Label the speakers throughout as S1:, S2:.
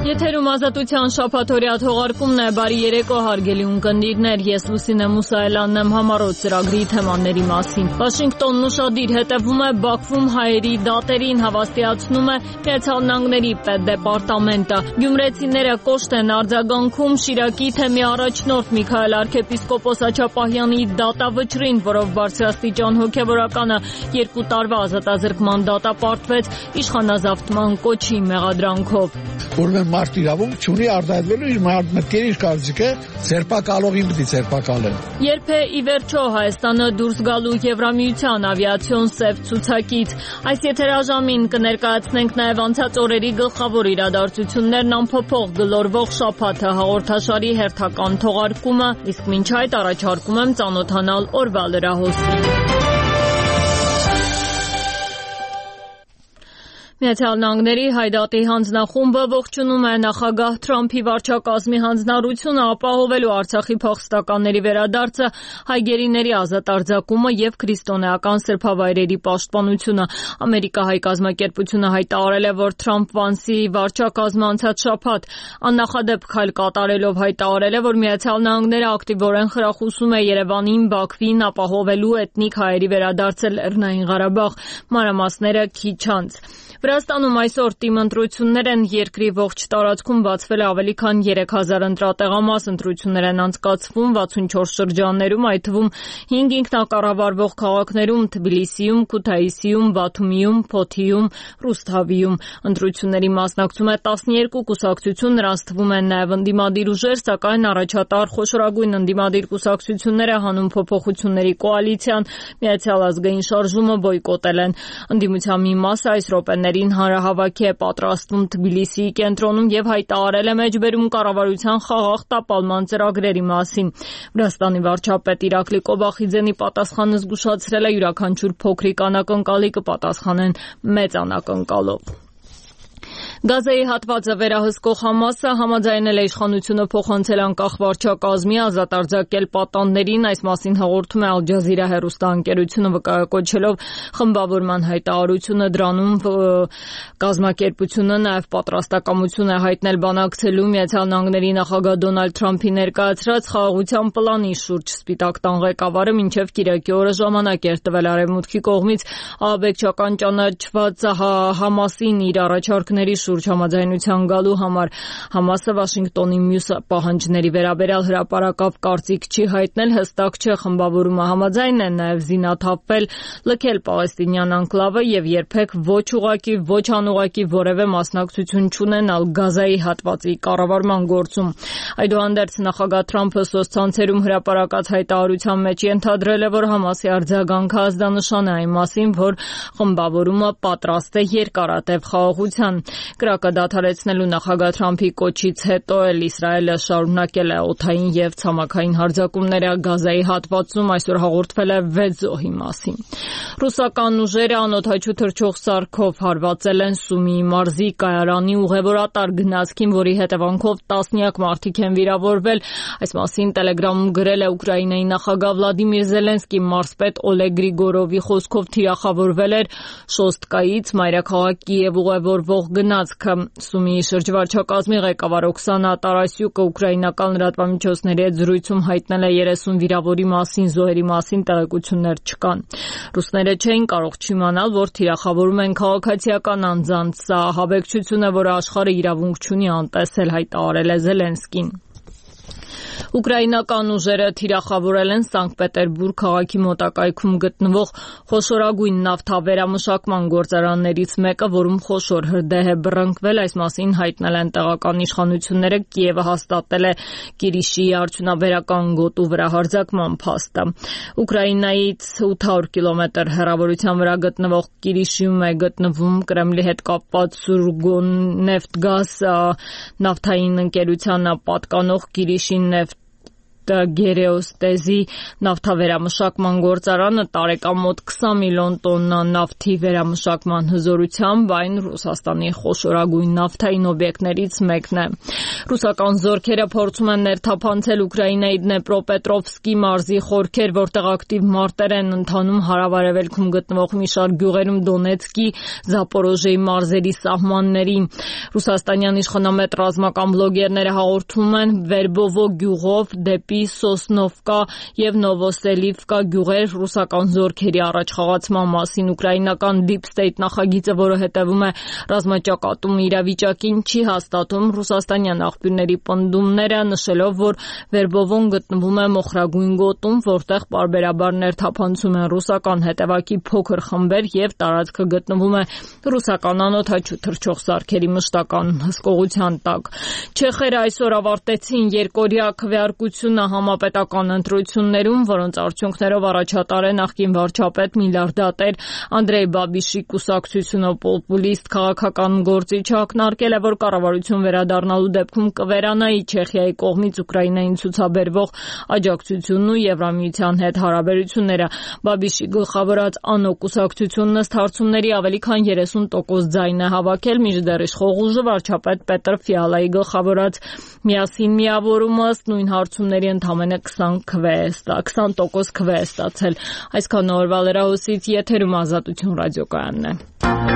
S1: Եթերում ազատության շաբաթօրյա թողարկումն է, բարի երեկո հարգելի ունկնդիրներ, ես Լուսինե Մուսայելյանն եմ, համառոտ ծրագրի թեմաների մասին։ Վաշինգտոնն ուշադիր հետևում է Բաքվում հայերի դատերին, հավաստիացնում է Միացյալ Նահանգների պետդեպարտամենտը։ Գյումրեցիները կոշտ են արձագանքում Շիրակի թեմի առաջնորդ Միքայել arczepiskopos Աչապահյանի դատավճռին, որով բարձրաստիճան հոգևորականը 2 տարվա ազատազրկման դատապարտվեց իշխանազավթման կոչի մեղադրանքով։
S2: Որովհետև մարդ իրավունք չունի արտահայտվելու իր մտքերի, իր կարծիքը, ձերբակալողին պիտի ձերբակալեն։
S1: Երբ է ի վերջո Հայաստանը դուրս գալու Եվրամիության ավիացիոն սև ցուցակից, այս եթերաժամին կներկայացնենք նաև անցած օրերի գլխավոր իրադարձություններն անփոփոխ գլորվող շաբաթը հաղորդաշարի հերթական թողարկումը, իսկ մինչ այդ առաջարկում եմ ծանոթանալ օրվա լրահոսին։ Միացյալ Նահանգների Հայդատի հանձնախումբը ողջունում է նախագահ Թրամփի վարչակազմի հանձնառությունը ապահովելու Արցախի փախստականների վերադարձը, հայ գերիների ազատ արձակումը եւ քրիստոնեական սրբավայրերի պաշտպանությունը։ Ամերիկա-հայ կազմակերպությունը հայտարարել է, որ Թրամփ-Վանսի վարչակազմը անցած շաբաթ աննախադեպ քայլ կատարելով հայտարարել է, որ Միացյալ Նահանգները ակտիվորեն խրախուսում է Երևանին, Բաքվին ապահովելու էթնիկ հայերի վերադարձը Լեռնային Ղարաբաղ։ Մանրամասները քիչ անց։ Վրաստանում այսօր ՏԻՄ ընտրություններ են, երկրի ողջ տարածքում բացվել է ավելի քան 3000 ընտրատեղամաս, ընտրություններ են անցկացվում 64 շրջաններում, այդ թվում 5 ինքնակառավարվող քաղաքներում՝ Թբիլիսիում, Քութայիսիում, Բաթումիում, Փոթիում, Ռուսթավիում։ Ընտրությունների մասնակցում է 12 կուսակցություն, նրանց թվում են նաև ընդդիմադիր ուժեր, սակայն առաջատար խոշորագույն ընդդիմադիր կուսակցությունները հանուն փոփոխությունների կոալիցիան, Միացյալ ազգային շարժումը բոյկոտել են։ Ընդդիմության մի մասը այս րոպեներին հանրահավաքի է պատրաստվում Թբիլիսիի կենտրոնում եւ հայտարարել է մեջբերում կառավարության խաղաղ տապալման ծրագրերի մասին։ Վրաստանի վարչապետ Իրակլի Կոբախիձենի պատասխանը զգուշացրել է յուրաքանչյուր փոքրիկ անակնկալի կպատասխանեն մեծ անակնկալով։ Գազայի հատվածը վերահսկող Համասը համաձայնել է իշխանությունը փոխանցել անկախ վարչակազմի ազատ արձակել պատանդներին, այս մասին հաղորդում է Ալ Ջազիրա հեռուստաընկերությունը վկայակոչելով խմբավորման հայտարարությունը, դրանում կազմակերպությունը նաև պատրաստակամություն է հայտնել բանակցելու Միացյալ Նահանգների նախագահ Դոնալդ Թրամփի ներկայացրած խաղաղության պլանի շուրջ։ Սպիտակ տան ղեկավարը մինչև կիրակի օրը ժամանակ էր տվել Արևմուտքի կողմից ահաբեկչական ճանաչված Համասին իր առաջարկների շուրջ համաձայնության գալու համար։ Համասը Վաշինգտոնի մյուս պահանջների վերաբերյալ հրապարակավ կարծիք չի հայտնել, հստակ չէ խմբավորումը համաձայն է նաև զինաթափվել, լքել պաղեստինյան անկլավը եւ երբեք ոչ ուղղակի, ոչ անուղղակի որևէ մասնակցություն չունենալ Գազայի հատվածի կառավարման գործում։ Այդուհանդերձ նախագահ Թրամփը սոցցանցերում հրապարակած հայտարարության մեջ ենթադրել է, որ Համասի արձագանքը ազդանշան է այն մասին, որ խմբավորումը պատրաստ է երկարատև խաղաղության։ Կրակը դադարեցնելու նախագահ Թրամփի կոչից հետո էլ Իսրայելը շարունակել է օդային եւ ցամաքային հարձակումները Գազայի հատվածում, այսօր հաղորդվել է 6 զոհի մասին։ Ռուսական ուժերը անօդաչու թռչող սարքով հարվածել են Սումիի մարզի Կայարանի ուղևորատար գնացքին, որի հետևանքով տասնյակ մարդիկ են վիրավորվել։ Այս մասին Տելեգրամում գրել է Ուկրաինայի նախագահ Վլադիմիր Զելենսկի, մարզպետ Օլեգ Գրիգորովի խոսքով թիրախավորվել էր Շոստկայից մայրաքաղաք Կիև ուղևորվող գնացքը։ Սումիի շրջվարչակազմի ղեկավար Օքսանա Տարասյուկը ուկրաինական լրատվամիջոցների հետ զրույցում հայտնել է 30 վիրավորի մասին, զոհերի մասին տեղեկություններ չկան։ Ռուսները չէին կարող չիմանալ, որ թիրախավորում են քաղաքացիական անձանց, սա ահաբեկչություն է, որը աշխարհը իրավունք չունի անտեսել, հայտարարել է Զելենսկին։ Ուկրաինական ուժերը թիրախավորել են Սանկտ Պետերբուրգ քաղաքի մոտակայքում գտնվող խոշորագույն նավթավերամշակման գործարաններից մեկը, որում խոշոր հրդեհ է բռնկվել, այս մասին հայտնել են տեղական իշխանությունները, Կիևը հաստատել է Կիրիշիի արդյունաբերական գոտու վրա հարձակման փաստը։ Ուկրաինայից 800 կիլոմետր հեռավորության վրա գտնվող Կիրիշիում է գտնվում Կրեմլի հետ կապված Սուրգոննեֆտգազ նավթային ընկերությանը պատկանող Կիրիշի Գերեոստեզի նավթավերամշակման գործարանը տարեկան մոտ 20 միլիոն տոննա նավթի վերամշակման հզորությամբ այն Ռուսաստանի խոշորագույն նավթային օբյեկտներից մեկն է։ Ռուսական զորքերը փորձում են ներթափանցել Ուկրաինայի Դնեպրոպետրովսկի մարզի խորքեր, որտեղ ակտիվ մարտեր են ընթանում հարավ-արևելքում գտնվող մի շարք գյուղերում Դոնեցկի, Զապորոժիեի մարզերի սահմաններին։ Ռուսաստանյան իշխանամետ ռազմական բլոգերները հաղորդում են Վերբովո գյուղով դեպի Սոսնովկա եւ Նովոսելիվկա գյուղեր ռուսական զորքերի առաջխաղացման մասին։ Ուկրաինական Deep State նախագիծը, որը հետևում է ռազմաճակատում իրավիճակին, չի հաստատում ռուսաստանյան աղբյուրների պնդումները, նշելով, որ Վերբովոն գտնվում է մոխրագույն գոտում, որտեղ պարբերաբար ներթափանցում են ռուսական հետևակի փոքր խմբեր եւ տարածքը գտնվում է ռուսական անօդաչու թռչող սարքերի մշտական հսկողության տակ։ Չեխերը այսօր ավարտեցին երկօրյա քվեարկությունը համապետական ընտրություններում, որոնց արդյունքներով առաջատար է նախկին վարչապետ միլիարդատեր Անդրեյ Բաբիշի կուսակցությունը։ Պոպուլիստ քաղաքական գործիչը ակնարկել է, որ կառավարություն վերադառնալու դեպքում կվերանայի Չեխիայի կողմից Ուկրաինային ցուցաբերվող աջակցությունն ու Եվրամիության հետ հարաբերությունները։ Բաբիշի գլխավորած ANO կուսակցությունն ըստ հարցումների ավելի քան 30% ձայն է հավաքել, մինչդեռ իշխող ուժը վարչապետ Պետր Ֆիալայի գլխավորած Միասին միավորումը ըստ նույն հարցումների ընդամենը 20% քվե է ստացել։ Այսքան օրվա լրահոսից եթերում Ազատություն ռադիոկայանն է։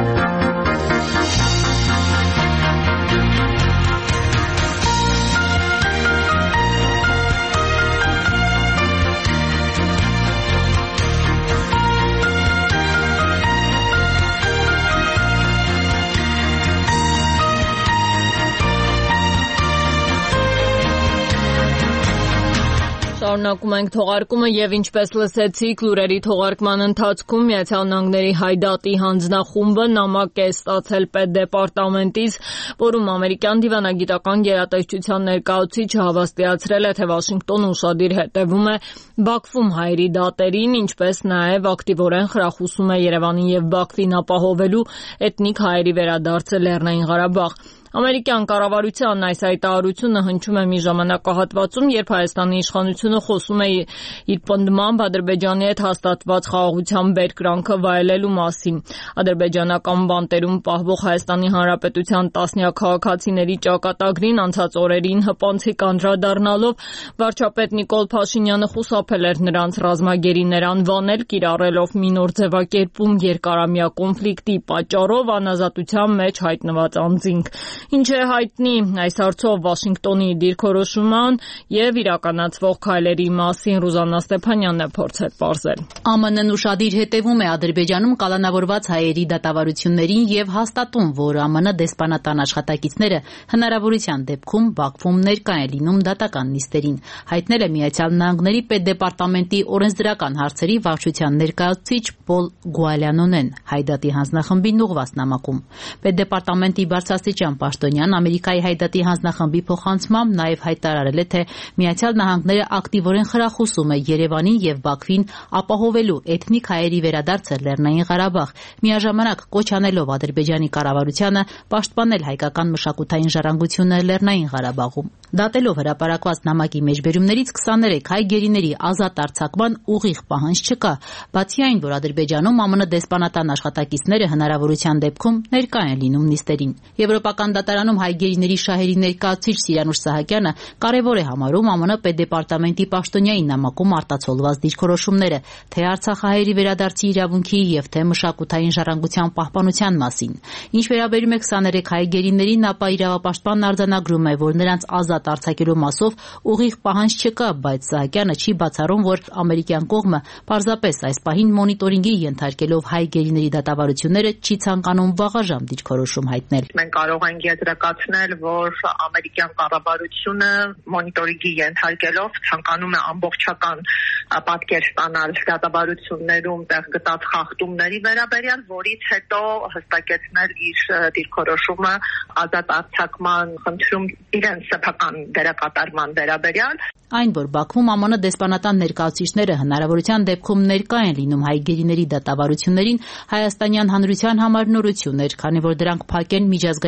S1: Շարունակում ենք թողարկումը եւ ինչպես լսեցիք լուրերի թողարկման ընթացքում Միացյալ Նահանգների Հայդատի հանձնախումբը նամակ է ստացել Պետդեպարտամենտից, որում ամերիկյան դիվանագիտական գերատեսչության ներկայացուցիչը հավաստիացրել է, թե Վաշինգտոնը ուշադիր հետևում է Բաքվում հայերի դատերին, ինչպես նաեւ ակտիվորեն խրախուսում է Երևանին եւ Բաքվին ապահովելու էթնիկ հայերի վերադարձը Լեռնային Ղարաբաղ։ Ամերիկյան կառավարության այս հայտարարությունը հնչում է մի ժամանակահատվածում, երբ Հայաստանի իշխանությունը խոսում է իր պնդմամբ Ադրբեջանի հետ հաստատված խաղաղության բերկրանքը վայելելու մասին։ Ադրբեջանական բանտերում պահվող Հայաստանի Հանրապետության տասնյակ քաղաքացիների ճակատագրին անցած օրերին հպանցիկ անդրադառնալով վարչապետ Նիկոլ Փաշինյանը խուսափել էր նրանց ռազմագերիներ անվանել, կիրառելով մի նոր ձևակերպում երկարամյա կոնֆլիկտի պատճառով անազատության մեջ հայտնված անձինք։ Ինչ է հայտնի այս հարցով Վաշինգտոնի դիրքորոշման եւ իրականացվող քայլերի մասին Ռուզաննա Ստեփանյանն է փորձել պարզել։
S3: ԱՄՆ-ն ուշադիր հետևում է Ադրբեջանում կալանավորված հայերի դատավարություններին եւ հաստատում, որ ԱՄՆ դեսպանատան աշխատակիցները հնարավորության դեպքում Բաքվում ներկա են լինում դատական նիստերին, հայտնել է Միացյալ Նահանգների Պետդեպարտամենտի օրենսդրական հարցերի վարչության ներկայացուցիչ Պոլ Գուալյանոնեն Հայդատի հանձնախմբին ուղղված նամակում։ Պետդեպարտամենտի բարձրաստիճան պաշտոնյան Ամերիկայի Հայդատի հանձնախմբի փոխանցմամբ նաև հայտարարել է, թե Միացյալ Նահանգները ակտիվորեն խրախուսում է Երևանին եւ Բաքվին ապահովելու էթնիկ հայերի վերադարձը Լեռնային Ղարաբաղ, միաժամանակ կոչ անելով Ադրբեջանի կառավարությանը պաշտպանել հայկական մշակութային ժառանգությունը Լեռնային Ղարաբաղում։ Դատելով հրապարակված նամակի մեջբերումներից 23 հայ գերիների ազատ արձակման ուղիղ պահանջ չկա, բացի այն, որ Ադրբեջանում ԱՄՆ դեսպանատան աշխատակիցները հնարավորության դեպքում ներկա են լինում նիստերին։ Եվրոպական դատարանում հայ գերիների շահերի ներկայացուցիչ Սիրանուշ Սահակյանը կարևոր է համարում ԱՄՆ Պետդեպարտամենտի պաշտոնյայի նամակում արտացոլված դիրքորոշումները, թե արցախահայերի վերադարձի իրավունքի եւ թե մշակութային ժառանգության պահպանության մասին։ Ինչ վերաբերում է 23 հայ գերիներին, ապա իրավապաշտպանն արձանագրում է, որ նրանց ազատ արձակելու մասով ուղիղ պահանջ չկա, բայց Սահակյանը չի բացառում, որ ամերիկյան կողմը պարզապես այս պահին մոնիտորինգի ենթարկելով հայ գերիների դատավարությունները չի ցանկանում վաղաժամ դիրքորոշում հայտնել։
S4: Մենք կարող ենք եզրակացնել, որ ամերիկյան կառավարությունը մոնիտորինգի ենթարկելով ցանկանում է ամբողջական պատկեր ստանալ դատավարություններում տեղ գտած խախտումների վերաբերյալ, որից հետո հստակեցնել իր դիրքորոշումը ազատ արձակման խնդրում իրենց սեփական դերակատարման վերաբերյալ։
S3: Այն, որ Բաքվում ԱՄՆ դեսպանատան ներկայացուցիչները հնարավորության դեպքում ներկա են լինում հայ գերիների դատավարություններին, հայաստանյան հանրության համար նորություն էր, քանի որ դրանք փակ են միջազգային կառույցների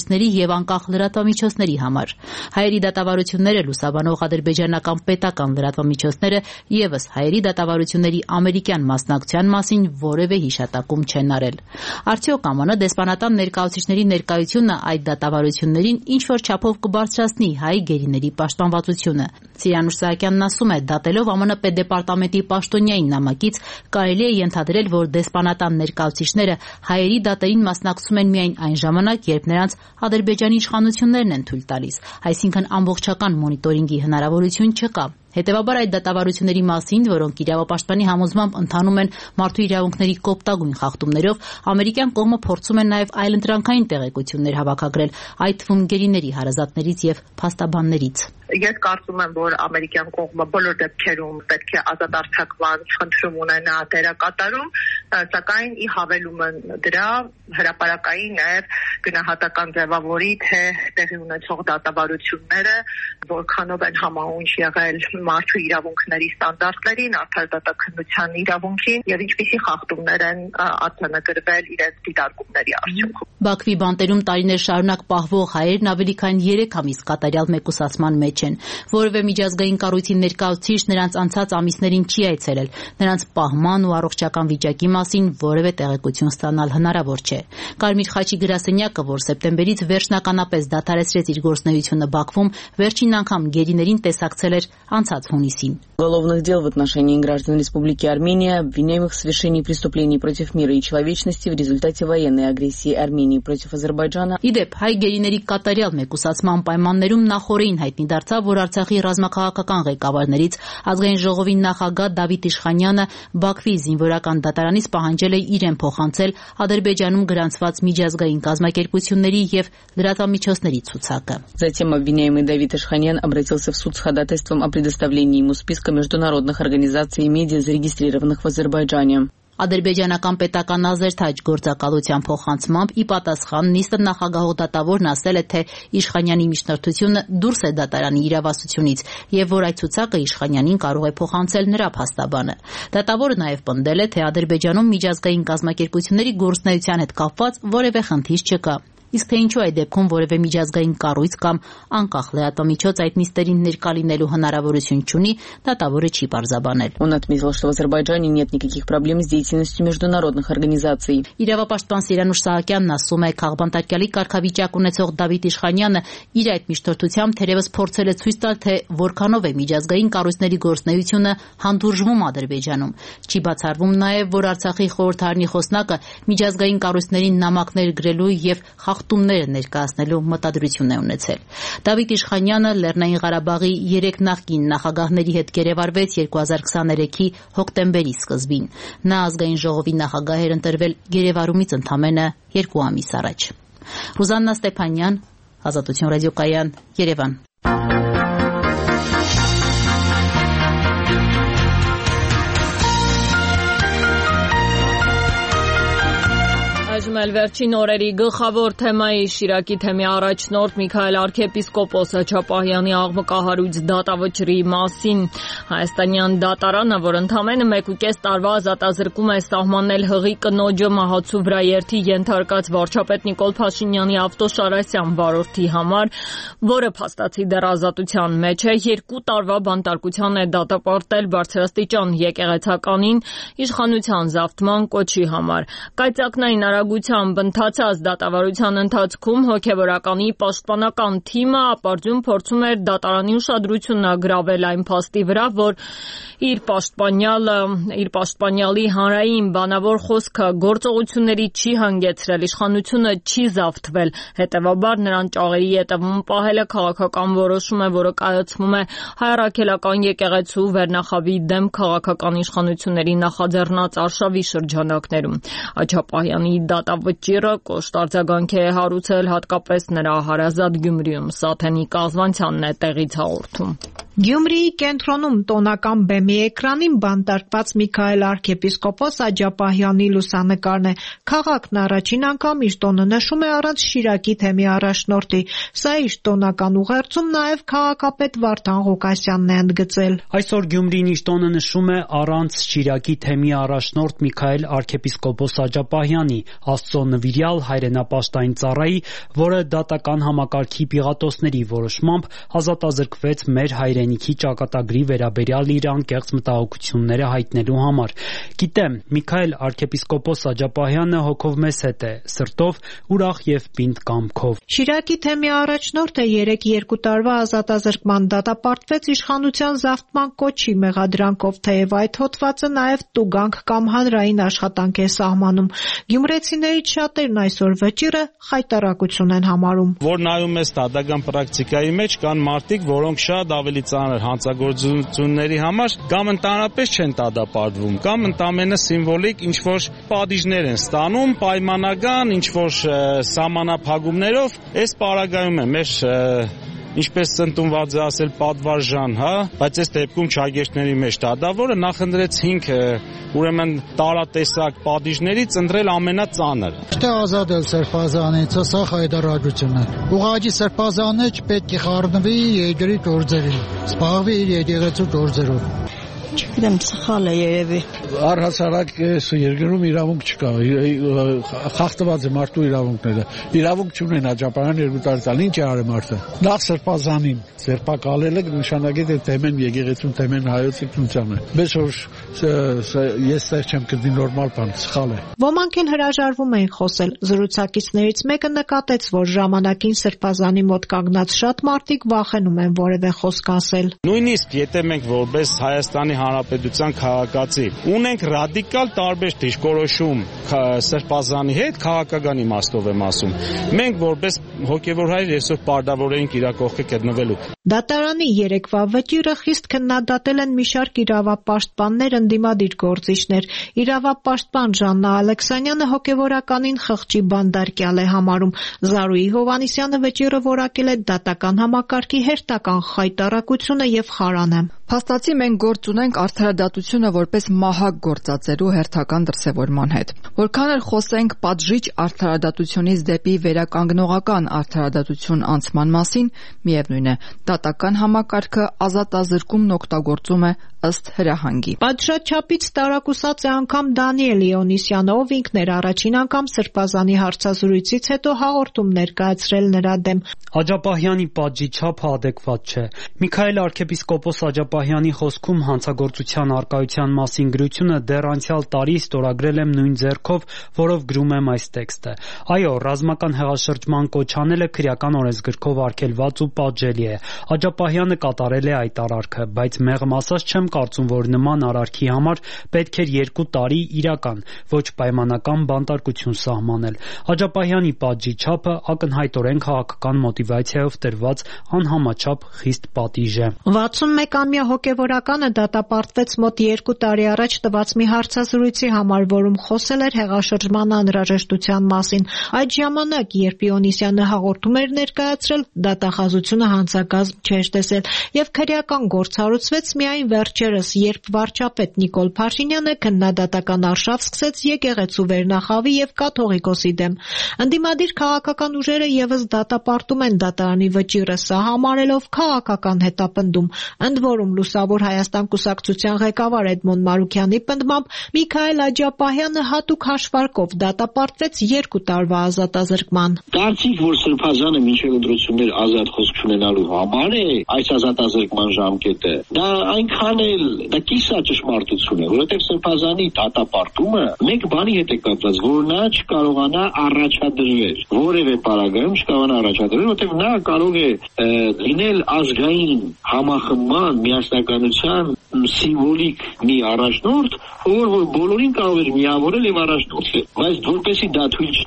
S3: կառույցների եւ անկախ լրատվամիջոցների համար։ Հայերի դատավարությունները, լուսաբանող ադրբեջանական պետական լրատվամիջոցները եւս հայերի դատավարությունների ամերիկյան մասնակցության մասին որևէ հիշատակում չեն արել։ Արդյոք ԱՄՆ դեսպանատան ներկայացուցիչների ներկայությունը այդ դատավարություններին ինչ-որ չափով կբարձրացնի հայ գերիների պաշտպանվածությունը։ Սիրանուշ Սահակյանն ասում է, դատելով ԱՄՆ պետդեպարտամենտի պաշտոնյային նամակից կարելի է ենթադրել, որ դեսպանատան ներկայացուցիչները հայերի դատերին մասնակցում են միայն այն ժամանակ, երբ նրանց Ադրբեջանի իշխանություններն են թույլ տալիս, այսինքն ամբողջական մոնիտորինգի հնարավորություն չկա։ Հետևաբար այդ դատավարությունների մասին, որոնք իրավապաշտպանի համոզմամբ ընթանում են մարդու իրավունքների կոպտագույն խախտումներով, ամերիկյան կողմը փորձում է նաև այլընտրանքային տեղեկություններ հավաքագրել, այդ թվում գերիների հարազատներից եւ փաստաբաններից։
S4: Ես կարծում եմ, որ ամերիկյան կողմը բոլոր դեպքերում պետք է ազատ արձակման խնդրում ունենա դերակատարում, սակայն ի հավելումը դրա հրապարակային նաև գնահատական ձևավորի, թե տեղի ունեցող դատավարությունները որքանով են համահունչ եղել մարդու իրավունքների ստանդարտներին, արդար դատաքննության իրավունքին եւ ինչպիսի խախտումներ են արձանագրվել իրենց դիտարկումների արդյունքում։
S3: Բաքվի բանտերում տարիներ շարունակ պահվող հայերն ավելի քան 3 ամիս կատարյալ մեկուսացման մեջ են։ Որևէ միջազգային կառույցի ներկայացուցիչ նրանց անցած ամիսներին չի այցելել, նրանց պահման ու առողջական վիճակի մասին որևէ տեղեկություն ստանալ հնարավոր չէ։ Կարմիր խաչի գրասենյակը, որ սեպտեմբերից վերջնականապես դադարեցրեց իր գործունեությունը Բաքվում, վերջին անգամ գերիներին տեսակցել էր անցած հունիսին։
S5: Уголовных дел в отношении граждан Республики Армения, обвиняемых в совершении преступлений против мира и человечности в результате военной агрессии Армении против Азербайджана.
S3: Իդեպ հայ գերիների կատարյալ մեկուսացման պայմաններում նախորդին հայտնի դարձավ, որ Արցախի ռազմաքաղաքական ղեկավարներից ազգային ժողովի նախագահ Դավիթ Իշխանյանը Բաքվի զինվորական դատարանից պահանջել է իրեն փոխանցել Ադրբեջանում գրանցված միջազգային կազմակերպությունների եւ լրատվամիջոցների ցուցակը։
S5: Затем обвиняемый Давид Ишханян обратился в суд с ходатайством о предоставлении ему списка международных организаций и медиа, зарегистрированных в Азербайджане.
S3: Ադրբեջանական պետական ազերթաջ գործակալության փոխանցմամբ ի պատասխան նիստը նախագահող դատավորն ասել է, թե Իշխանյանի միջնորդությունը դուրս է դատարանի իրավասությունից եւ որ այդ ցուցակը Իշխանյանին կարող է փոխանցել նրա փաստաբանը։ Դատավորը նաեւ պնդել է, թե Ադրբեջանում միջազգային կազմակերպությունների գործունեության հետ կապված որևէ խնդիր չկա։ Իսկ թե ինչու այդ դեպքում որևէ միջազգային կառույց կամ անկախ լրատվամիջոց այդ նիստերին ներկա լինելու հնարավորություն չունի, դատավորը չի պարզաբանել։
S5: Он отметил, что в Азербайджане нет никаких проблем с деятельностью международных организаций.
S3: Իրավապաշտպան Սիրանուշ Սահակյանն ասում է, քաղբանտարկյալի կարգավիճակ ունեցող Դավիթ Իշխանյանը իր այդ միջնորդությամբ թերևս փորձել է ցույց տալ, թե որքանով է միջազգային կառույցների գործունեությունը հանդուրժվում Ադրբեջանում։ Չի բացառվում նաև, որ Արցախի խորհրդարանի խոսնակը միջազգային կառույցներին նամակներ գրելու եւ խախտումները ներկայացնելու մտադրություն է ունեցել։ Դավիթ Իշխանյանը Լեռնային Ղարաբաղի 3 նախկին նախագահների հետ գերեվարվեց 2023-ի հոկտեմբերի սկզբին։ Նա ազգային ժողովի նախագահ էր ընտրվել գերեվարումից ընդամենը 2 ամիս առաջ։ Ռուզաննա Ստեփանյան, Ազատություն ռադիոկայան, Երևան։
S1: Այժմ էլ վերջին օրերի գլխավոր թեմայի Շիրակի թեմի առաջնորդ Միքայել arczepiskopos Չապահյանի աղմկահարույց դատավճռի մասին։ Հայաստանյան դատարանը, որ ընդամենը 1.5 տարվա ազատազրկում է սահմանել հղի կնոջը մահացու վրա երթի ենթարկած վարչապետ Նիկոլ Փաշինյանի ավտոշարասյան վարորդի համար, որը փաստացի դեռ ազատության մեջ է, 2 տարվա բանտարկության է դատապարտել բարձրաստիճան եկեղեցականին իշխանության զավթման կոչի համար։ Կայծակնային արագությամբ ընթացած դատավարության ընթացքում հոգևորականի պաշտպանական թիմը ապարդյուն փորձում էր դատարանի ուշադրությունն գրավել այն փաստի վրա, որ իր պաշտպանյալի հանրային բանավոր խոսքը գործողությունների չի հանգեցրել, իշխանությունը չի զավթվել, հետևաբար նրան ճաղերի ետևում պահելը քաղաքական որոշում է, որը կայացվում է Հայ Առաքելական եկեղեցու վերնախավի դեմ քաղաքական իշխանությունների նախաձեռնած արշավի շրջանակներում։ Չապահյանի դատավճիռը կոշտ արձագանք է հարուցել հատկապես նրա հարազատ Գյումրիում։ Սաթենիկ Ազվանցյանն է տեղից հաղորդում։
S6: Գյումրիի կենտրոնում տոնական բեմի էկրանին բանտարկված Միքայել arczepiskopos Աջապահյանի լուսանկարն է։ Քաղաքն առաջին անգամ իր տոնը նշում է առանց Շիրակի թեմի առաջնորդի։ Սա իր տոնական ուղերձում նաև քաղաքապետ Վարդան Ղուկասյանն է ընդգծել։
S7: Այսօր Գյումրին իր տոնը նշում է առանց Շիրակի թեմի առաջնորդ Միքայել arczepiskopos Աջապահյանի, Աստծո նվիրյալ հայրենապաշտային ծառայի, որը դատական համակարգի պիղատոսների որոշմամբ ազատազրկվեց մեր հայրենիքի ճակատագրի վերաբերյալ իր անկեղծ մտահոգությունները հայտնելու համար։ Գիտեմ, Միքայել arczepiskopos Աջապահյանը հոգով մեզ հետ է, սրտով ուրախ եւ պինդ կամքով։
S6: Շիրակի թեմի առաջնորդը 3 տարվա ազատազրկման դատապարտվեց իշխանության զավթման կոչի մեղադրանքով, թեև այդ հոդվածը նաև տուգանք կամ հանրային աշխատանք է սահմանում։ Գյումրեցիներից շատերն այսօր վճիռը խայտառակություն են համարում։
S8: Որ նայում ես դատական պրակտիկայի մեջ կան մարդիկ, որոնք շատ ավելի ծանր հանցագործությունների համար կամ ընդհանրապես չեն դատապարտվում, կամ ընդամենը սիմվոլիկ ինչ-որ պատիժներ են ստանում, պայմանական ինչ-որ սահմանափակումներով։ Այս պարագայում է մեր ինչպես ընդունված է ասել պատվարժան, բայց այս դեպքում չագեշտների մեջ դատավորը նախընտրեց 5 ուրեմն տարատեսակ պատիժներից ընտրել ամենածանրը։
S2: Թե ազատել Սրբազանից, սա խայտառակություն է։ Ուղղակի Սրբազանը չպետք է խառնվի երկրի գործերին, զբաղվի իր եկեղեցու գործերով։
S9: Չգիտեմ, սխալ է երևի։
S2: Առհասարակ այս երկրում իրավունք չկա, խախտված է մարդու իրավունքները։ Իրավունք չունեն Աջապահյան 2 տարի տալ, ինչ է արել մարդը։ Նախ Սրբազանին ձերբակալելը նշանակի թե թեմեն եկեղեցուն, թեմեն հայոց ինքնությանը։ Բայց որ ես ստեղ չեմ գտնի նորմալ բան, սխալ է։
S6: Ոմանք էլ հրաժարվում էին խոսել։ Զրուցակիցներից մեկը նկատեց, որ ժամանակին Սրբազանի մոտ կանգնած շատ մարդիկ վախենում են որևէ խոսք ասել։
S8: Նույնիսկ եթե մենք որպես Հայաստանի Հանրապետության քաղաքացի ունենք ռադիկալ տարբեր դիրքորոշում Սրբազանի հետ, քաղաքական իմաստով եմ ասում, մենք որպես հոգևոր հայր այսօր պարտավոր ենք իր կողքը գտնվելու։
S6: Դատարանի երեկվա վճիռը խիստ քննադատել են մի շարք իրավապաշտպաններ, ընդդիմադիր գործիչներ։ Իրավապաշտպան Ժաննա Ալեքսանյանը հոգևորականին խղճի բանդարկյալ է համարում։ Զարուհի Հովհաննիսյանը վճիռը որակել է դատական համակարգի հերթական խայտառակությունը եւ խարանը։
S10: Փաստացի մենք գործ ունենք արդարադատությունը որպես մահակ գործածելու հերթական դրսևորման հետ։ Որքան էլ խոսենք պատժիչ արդարադատությունից դեպի վերականգնողական արդարադատություն անցման մասին, միևնույն է, դատական համակարգը ազատազրկումն օգտագործում է ըստ հրահանգի։
S6: Պատշաճապից տարակուսած է անգամ Դանիել Իոնիսյանը, ով ինքն էր առաջին անգամ Սրբազանի հարցազրույցից հետո հաղորդում ներկայացրել նրա դեմ։
S7: Աջապահյանի պատժի չափը adekvat չէ։ Միքայել arczepiskopos Աջապահյանի խոսքում հանցագործության արկայության մասին գրությունը դեռ անցյալ տարի ստորագրել եմ նույն ձեռքով, որով գրում եմ այս տեքստը։ Այո, ռազմական հեղաշրջման կոչ անելը քրեական օրենսգրքով արգելված ու պատժելի է։ Աջապահյանը կատարել է այդ արարքը, բայց մեղմ ասած չեմ կարծում, որ նման արարքի համար պետք էր 2 տարի իրական, ոչ պայմանական բանտարկություն սահմանել։ Աջապահյանի պատժի չափը ակնհայտորեն քաղաքական մոտիվացիայով տրված անհամաչափ խիստ պատիժ է։
S6: 61-ամյա հոգևորականը դատապարտվեց մոտ 2 տարի առաջ տված մի հարցազրույցի համար, որում խոսել էր հեղաշրջման անհրաժեշտության մասին։ Այդ ժամանակ, երբ Իոնիսյանը հաղորդում էր ներկայացրել, դատախազությունը հանցագազմ չէր տեսել եւ քրեական գործ հարուցվեց միայն վերջերս, երբ վարչապետ Նիկոլ Փաշինյանը քննադատական արշավ սկսեց եկեղեցու վերնախավի եւ կաթողիկոսի դեմ։ Ընդդիմադիր քաղաքական ուժերը եւս դատապարտում են դատարանի վճիռը, սա համարելով քաղաքական հետապնդում։ Ընդ որում Լուսավոր Հայաստան կուսակցության ղեկավար Էդմոն Մարուքյանի պնդմամբ Միքայել Աջապահյանը հատուկ հաշվարկով դատապարտվեց 2 տարվա ազատազրկման։
S11: Կարծիք, որ Սրբազանը մինչև ընտրություններ ազատ խոսք ունենալու համար է այս ազատազրկման ժամկետը, դա այնքան էլ դա կիսա ճշմարտություն է, որովհետև Սրբազանի դատապարտումը մեկ բանի հետ է կապված, որ նա չկարողանա առաջադրվել, որևէ պարագայում չկարողանա առաջադրվել, որովհետև նա կարող է լինել ազգային համախմբման, միասնականության սիմվոլիկ մի առաջնորդ, որ բոլորին կարող էր միավորել եւ առաջնորդել, բայց որպեսի դա թույլ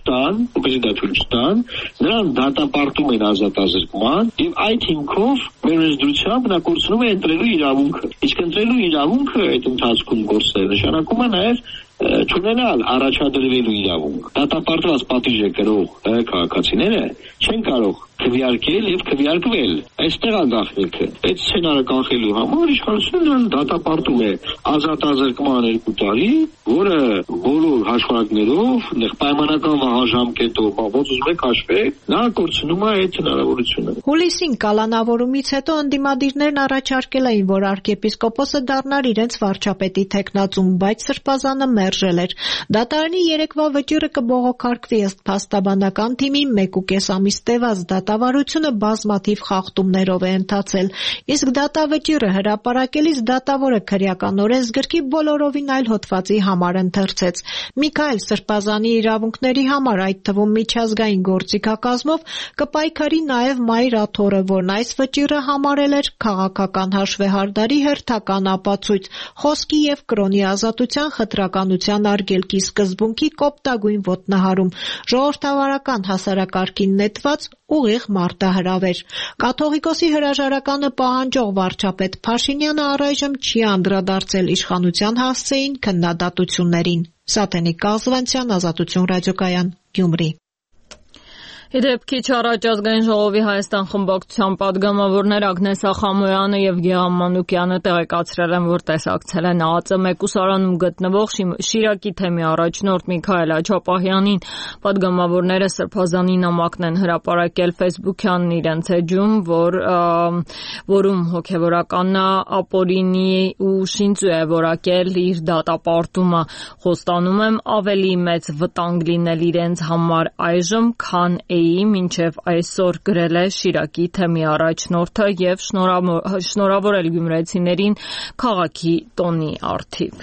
S11: չտան, նրան դատապարտում են ազատազրկման եւ այդ հիմքով մեր դրությամբ նա կորցնում է ընտրելու իրավունքը։ Իսկ ընտրելու իրավունքը այդ ընթացքում կորցնել նշանակում է նաեւ չունենալ առաջադրվելու իրավունք։ Դատապարտված պատիժը կրող քաղաքացիները չեն կարող քվեարկել եւ քվեարկվել։ Այստեղ է գաղտնիքը։ Այդ սցենարը կանխելու համար իշխանությունը դատապարտում է ազատ ազրկման 2 տարի, որը բոլոր հաշվարկներով պայմանական վահաժամկետով ոնց ուզում եք հաշվեք, նա կորցնում է այդ հնարավորությունը։
S6: Հուլիսին կալանավորումից հետո ընդդիմադիրներն առաջարկել էին, որ arczepiskopos-ը դառնար իրենց վարչապետի թեկնածուն, բայց Սրբազանը մերժել էր։ Դատարանի երեկվա վճիռը կբողոքարկվի ըստ փաստաբանական թիմի 1.5 ամիս տևած դատավարությունը բազմաթիվ խախտումներով է ընթացել, իսկ դատավճիռը հրապարակելիս դատավորը քրեական օրենսգրքի բոլորովին այլ հոդվածի համար ընթերցեց։ Միքայել Սրբազանի իրավունքների համար, այդ թվում միջազգային գործիքակազմով, կպայքարի նաև Մայր Աթորը, որն այս վճիռը համարել էր քաղաքական հաշվեհարդարի հերթական ապացույց, խոսքի եւ կրոնի ազատության խտրականության արգելքի սկզբունքի կոպտագույն ոտնահարում, ժողովրդավարական հասարակարգին նետված ուղիղ մարտահրավեր։ Կաթողիկոսի հրաժարականը պահանջող վարչապետ Փաշինյանը առայժմ չի անդրադարձել իշխանության հասցեին քննադատություններին։ Սաթենիկ Կազվանցյան, Ազատություն ռադիոկայան, Գյումրի։
S1: Իդեպ քիչ առաջ Ազգային ժողովի Հայաստան խմբակցության պատգամավորներ Ագնես Ախամոյանը եւ Գեգամ Մանուկյանը տեղեկացրել են, որ տեսակցել են ԱԱԾ մեկուսարանում գտնվող Շիրակի թեմի առաջնորդ Միքայել Աջապահյանին։ Պատգամավորները Սրբազանի նամակն են հրապարակել Facebook-յան իրենց էջում, որում հոգեվորականն ապօրինի ու շինծու է որակել իր դատապարտումը։ Խոստանում եմ ավելի մեծ վտանգ լինել իրենց համար այժմ, քան մինչև այսօր, գրել է Շիրակի թեմի առաջնորդը եւ շնորհավորել գյումրեցիներին քաղաքի տոնի առթիվ։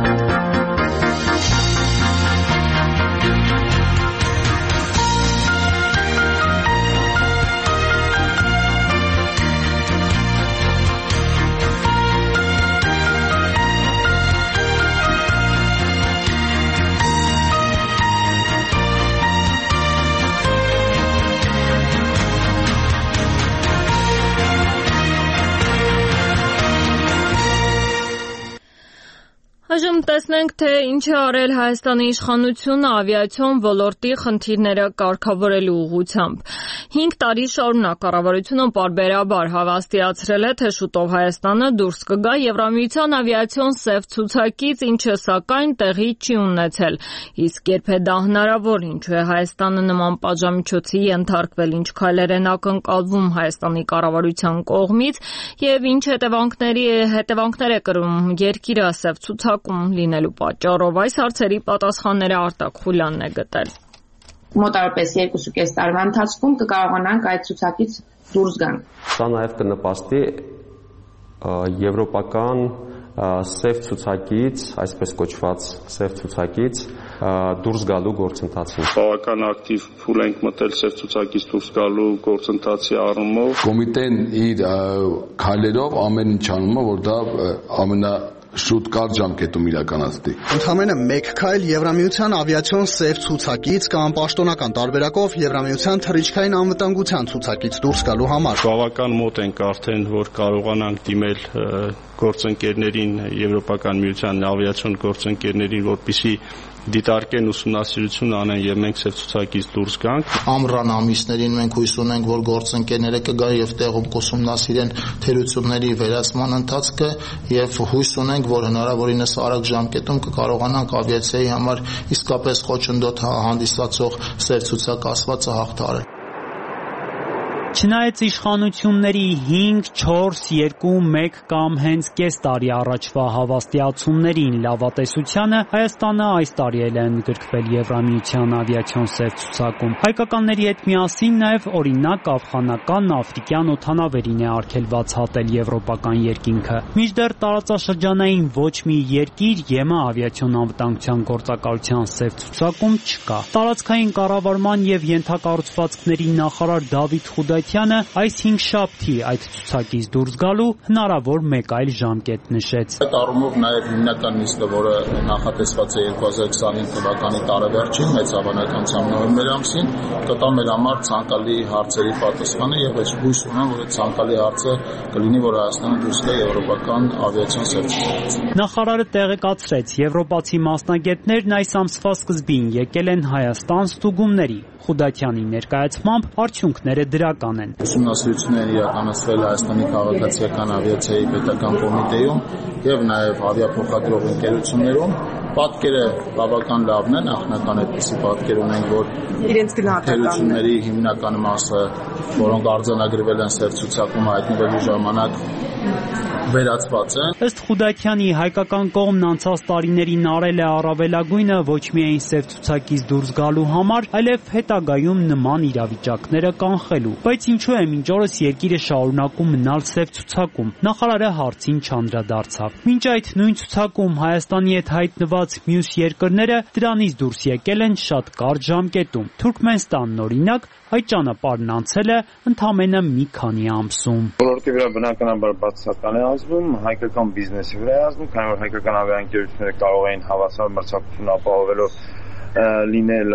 S1: Այժմ տեսնենք, թե ինչ է արել Հայաստանի իշխանությունը ավիացիոն ոլորտի խնդիրները կարգավորելու ուղղությամբ։ 5 տարի շարունակ կառավարությունը պարբերաբար հավաստիացրել է, թե շուտով Հայաստանը դուրս կգա Եվրամիության ավիացիոն սև ցուցակից, ինչը սակայն տեղի չի ունեցել։ Իսկ երբ է դա հնարավոր, ինչու է Հայաստանը նման պատժամիջոցի ենթարկվել, ինչ քայլեր են ակնկալվում Հայաստանի կառավարության կողմից եւ ինչ հետևանքներ է կրում երկիրը սև ցուցակում լինելու պատճառով։ Այս հարցերի պատասխանները Արտակ Խուլյանն է գտել։
S12: Մոտավորապես 2.5 տարվա ընթացքում կկարողանանք այդ ցուցակից դուրս գանք։
S13: Սա նաև կնպաստի եվրոպական սև ցուցակից, այսպես կոչված սև ցուցակից դուրս գալու գործընթացին։
S14: Բավական ակտիվ փուլ ենք մտել սև ցուցակից դուրս գալու գործընթացի առումով։ Կոմիտեն իր քայլերով ամեն ինչ անում է, որ դա շուտ կարճ ժամկետում իրականացնի։
S15: Ընդամենը մեկ քայլ Եվրամիության ավիացիոն սև ցուցակից կամ պաշտոնական տարբերակով Եվրամիության թռիչքային անվտանգության ցուցակից դուրս գալու համար։
S14: Բավական մոտ ենք արդեն, որ կարողանանք դիմել գործընկերներին, Եվրոպական միության ավիացիոն գործընկերներին, որպեսզի դիտարկեն ուսումնասիրություն անեն եւ մենք սև ցուցակից դուրս գանք։
S16: Ամռան ամիսներին մենք հույս ունենք, որ գործընկերները կգան եւ տեղում կուսումնասիրեն թերությունների վերացման ընթացքը եւ հույս ունենք, որ հնարավորինս արագ ժամկետում կկարողանանք ավիացիայի համար իսկապես խոչընդոտ հանդիսացող սև ցուցակ ասվածը հաղթահարել։
S7: Չնայած իշխանությունների 5, 4, 2, 1 կամ հենց կես տարի առաջվա հավաստիացումներին լավատեսությանը, Հայաստանը այս տարի էլ է ընդգրկվել Եվրամիության ավիացիոն սև ցուցակում։ Հայկականների հետ միասին նաև օրինակ աֆղանական, աֆրիկյան օդանավերին է արգելված հատել եվրոպական երկինքը։ Մինչդեռ տարածաշրջանային ոչ մի երկիր ԵՄ ավիացիոն անվտանգության գործակալության սև ցուցակում չկա։ Տարածքային կառավարման եւ ենթակառուցվածքների նախարար Դավիթ Խուդայթյանը այս 5 շաբթի այդ ցուցակից դուրս գալու հնարավոր մեկ այլ ժամկետ նշեց։
S16: Այդ առումով նաև հիմնական նիստը, որը նախատեսված է 2025 թվականի տարեվերջին, մեծ հավանականությամբ նոյեմբեր ամսին, կտա մեր համար ցանկալի հարցերի պատասխանը եւ ես հույս ունեմ, որ այդ ցանկալի հարցը կլինի, որ Հայաստանը դուրս գա եվրոպական ավիացիոն սև ցուցակից։
S7: Նախարարը տեղեկացրեց, եվրոպացի մասնագետներն այս ամսվա սկզբին եկել են Հայաստան ստուգումների։ Խուդատյանի ներկայացմամբ արդյունքները դրական են։
S16: Ուսումնասիրությունները իրականացվել Հայաստանի քաղաքացիական ավիացիայի պետական կոմիտեում եւ նաեւ ավիափոխադրող ընկերություններում։ Պատկերը բավական լավն է, նախնական այդպիսի պատկեր ունենք, որ
S17: իրենց
S16: գնահատականների հիմնական մասը, որոնք արձանագրվել են սև ցուցակում հայտնվելու ժամանակ վերացված են։
S7: Ըստ Խուդատյանի հայկական կողմն անցած տարիներին արել է առավելագույնը ոչ միայն սև ցուցակից դուրս գալու համար, այլև հետագայում նման իրավիճակները կանխելու։ Բայց ինչու է մինչ օրս երկիրը շարունակում մնալ սև ցուցակում։ Նախարարը հարցին չանդրադարձավ։ Մինչ այդ նույն ցուցակում Հայաստանի հետ հայտնված մյուս երկրները դրանից դուրս եկել են շատ կարճ ժամկետում։ Թուրքմենստանն օրինակ այդ ճանապարհն անցել է ընդամենը մի քանի ամսում։
S18: Ոլորտի վրա բնականաբար բացասական է ազդում, հայկական բիզնեսի վրա է ազդում, քանի որ հայկական ավիաընկերությունները կարող էին հավասար մրցակցություն ապահովելով լինել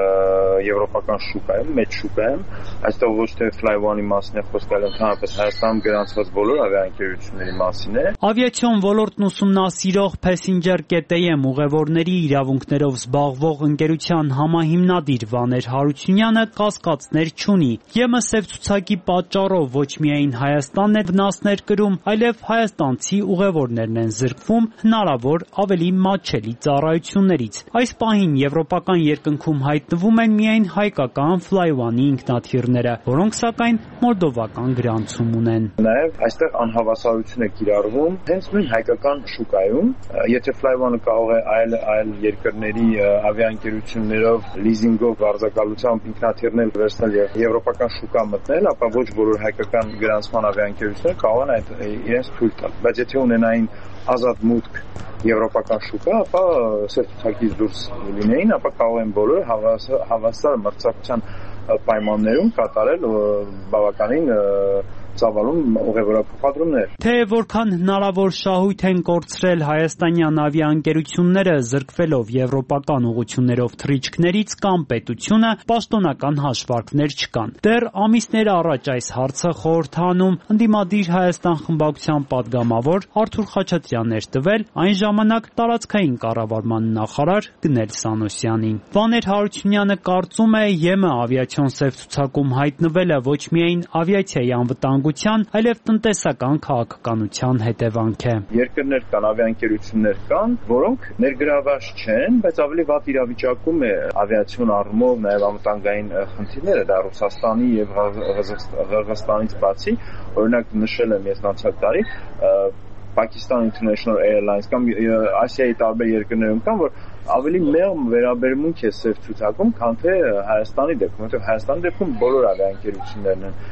S18: եվրոպական շուկայում, մեծ շուկայում, այստեղ ոչ թե Flyone-ի մասին է խոսքը, այլ ընդհանրապես Հայաստանում գրանցված բոլոր ավիաընկերությունների մասին է։
S7: Ավիացիոն ոլորտն ուսումնասիրող Passenger.am ուղևորների իրավունքներով զբաղվող ընկերության համահիմնադիր Վաներ Հարությունյանը կասկածներ չունի։ ԵՄ սև ցուցակի պատճառով ոչ միայն Հայաստանն է վնասներ կրում, այլև հայաստանցի ուղևորներն են զրկվում հնարավոր ավելի մատչելի ծառայություններից։ Այս պահին եվրոպական երկնքում հայտնվում են միայն հայկական Flyone-ի ինքնաթիռները, որոնք սակայն մոլդովական գրանցում ունեն։
S18: Նաև այստեղ անհավասարություն է կիրառվում հենց նույն հայկական շուկայում, եթե Flyone-ը կարող է այլ երկրների ավիաընկերություններով լիզինգով արձակալությամբ ինքնաթիռներ վերցնել եւ եվրոպական շուկա մտնել, ապա ոչ բոլոր հայկական գրանցման ավիաընկերությունները կարող են այդ իրենց թույլ տալ։ Բայց եթե ունենային ազատ մուտք եվրոպական շուկա, ապա սև ցուցակից դուրս լինեին, ապա կարող են բոլորը հավասար մրցակցության պայմաններում կատարել բավականին ծավալուն ուղևորափոխադրումներ։
S7: Թեև որքան հնարավոր շահույթ են կորցրել հայաստանյան ավիաընկերությունները զրկվելով եվրոպական ուղղություններով թռիչքներից կամ պետությունը, պաշտոնական հաշվարկներ չկան։ Դեռ ամիսներ առաջ այս հարցը խորհրդանում ընդդիմադիր Հայաստան խմբակցության падգամավոր Արթուր Խաչատրյանն էր տվել այն ժամանակ տարածքային կառավարման նախարար Գնել Սանոսյանին։ Վաներ Հարությունյանը կարծում է ԵՄ ավիացիոն սև ցուցակում հայտնվելը ոչ միայն ավիացիայի անվտանգության, այլև տնտեսական քաղաքականության հետևանք է։
S18: Երկրներ կան, ավիաընկերություններ կան, որոնք ներգրաված չեն, բայց ավելի վատ իրավիճակում է ավիացիոն առումով, նաև անվտանգային խնդիրները, դա Ռուսաստանի եւ Ղրղստանից բացի, օրինակ նշել եմ ես անցյալ տարի Pakistan International Airlines կամ Ասիայի տարբեր երկրներում կան, որ ավելի մեղմ վերաբերմունք է սև ցուցակում, քան թե Հայաստանի դեպքում, որովհետև Հայաստանի դեպքում բոլոր ավիաընկերություններն են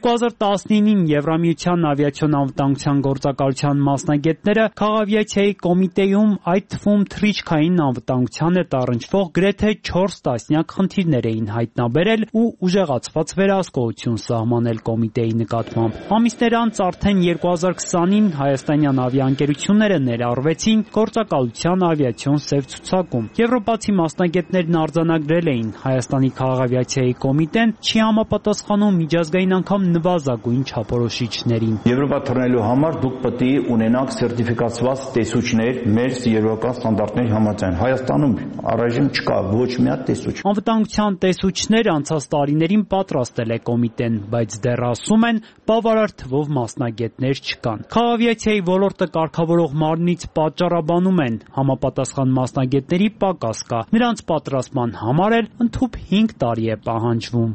S7: 2019-ին Եվրամիության ավիացիոն անվտանգության գործակալության մասնագետները քաղավիացիայի կոմիտեում, այդ թվում թռիչքային անվտանգության հետ առնչվող գրեթե 4 տասնյակ խնդիրներ էին հայտնաբերել ու ուժեղացված վերահսկողություն սահմանել կոմիտեի նկատմամբ։ Ամիսներ անց արդեն 2020-ին հայաստանյան ավիաընկերությունները ներառվեցին գործակալության ավիացիոն սև ցուցակում։ Եվրոպացի մասնագետներն արձանագրել էին Հայաստանի քաղաքավիացիայի կոմիտեն չի համապատասխանում միջազգային նվազագույն չափորոշիչներին։
S19: Եվրոպա թռնելու համար դուք պետք է ունենաք սերտիֆիկացված տեսուչներ մեր եվրոպական ստանդարտների համաձայն։ Հայաստանում առայժմ չկա ոչ մի հատ տեսուչ։
S7: Անվտանգության տեսուչներ անցած տարիներին պատրաստել է կոմիտեն, բայց դեռ ասում են բավարար թվով մասնագետներ չկան։ Քաղաքավիացիայի ոլորտը կարգավորող մարմնից պատճառաբանում են համապատասխան մասնագետների պակաս կա։ Նրանց պատրաստման համար էլ ընդհուպ 5 տարի է պահանջվում։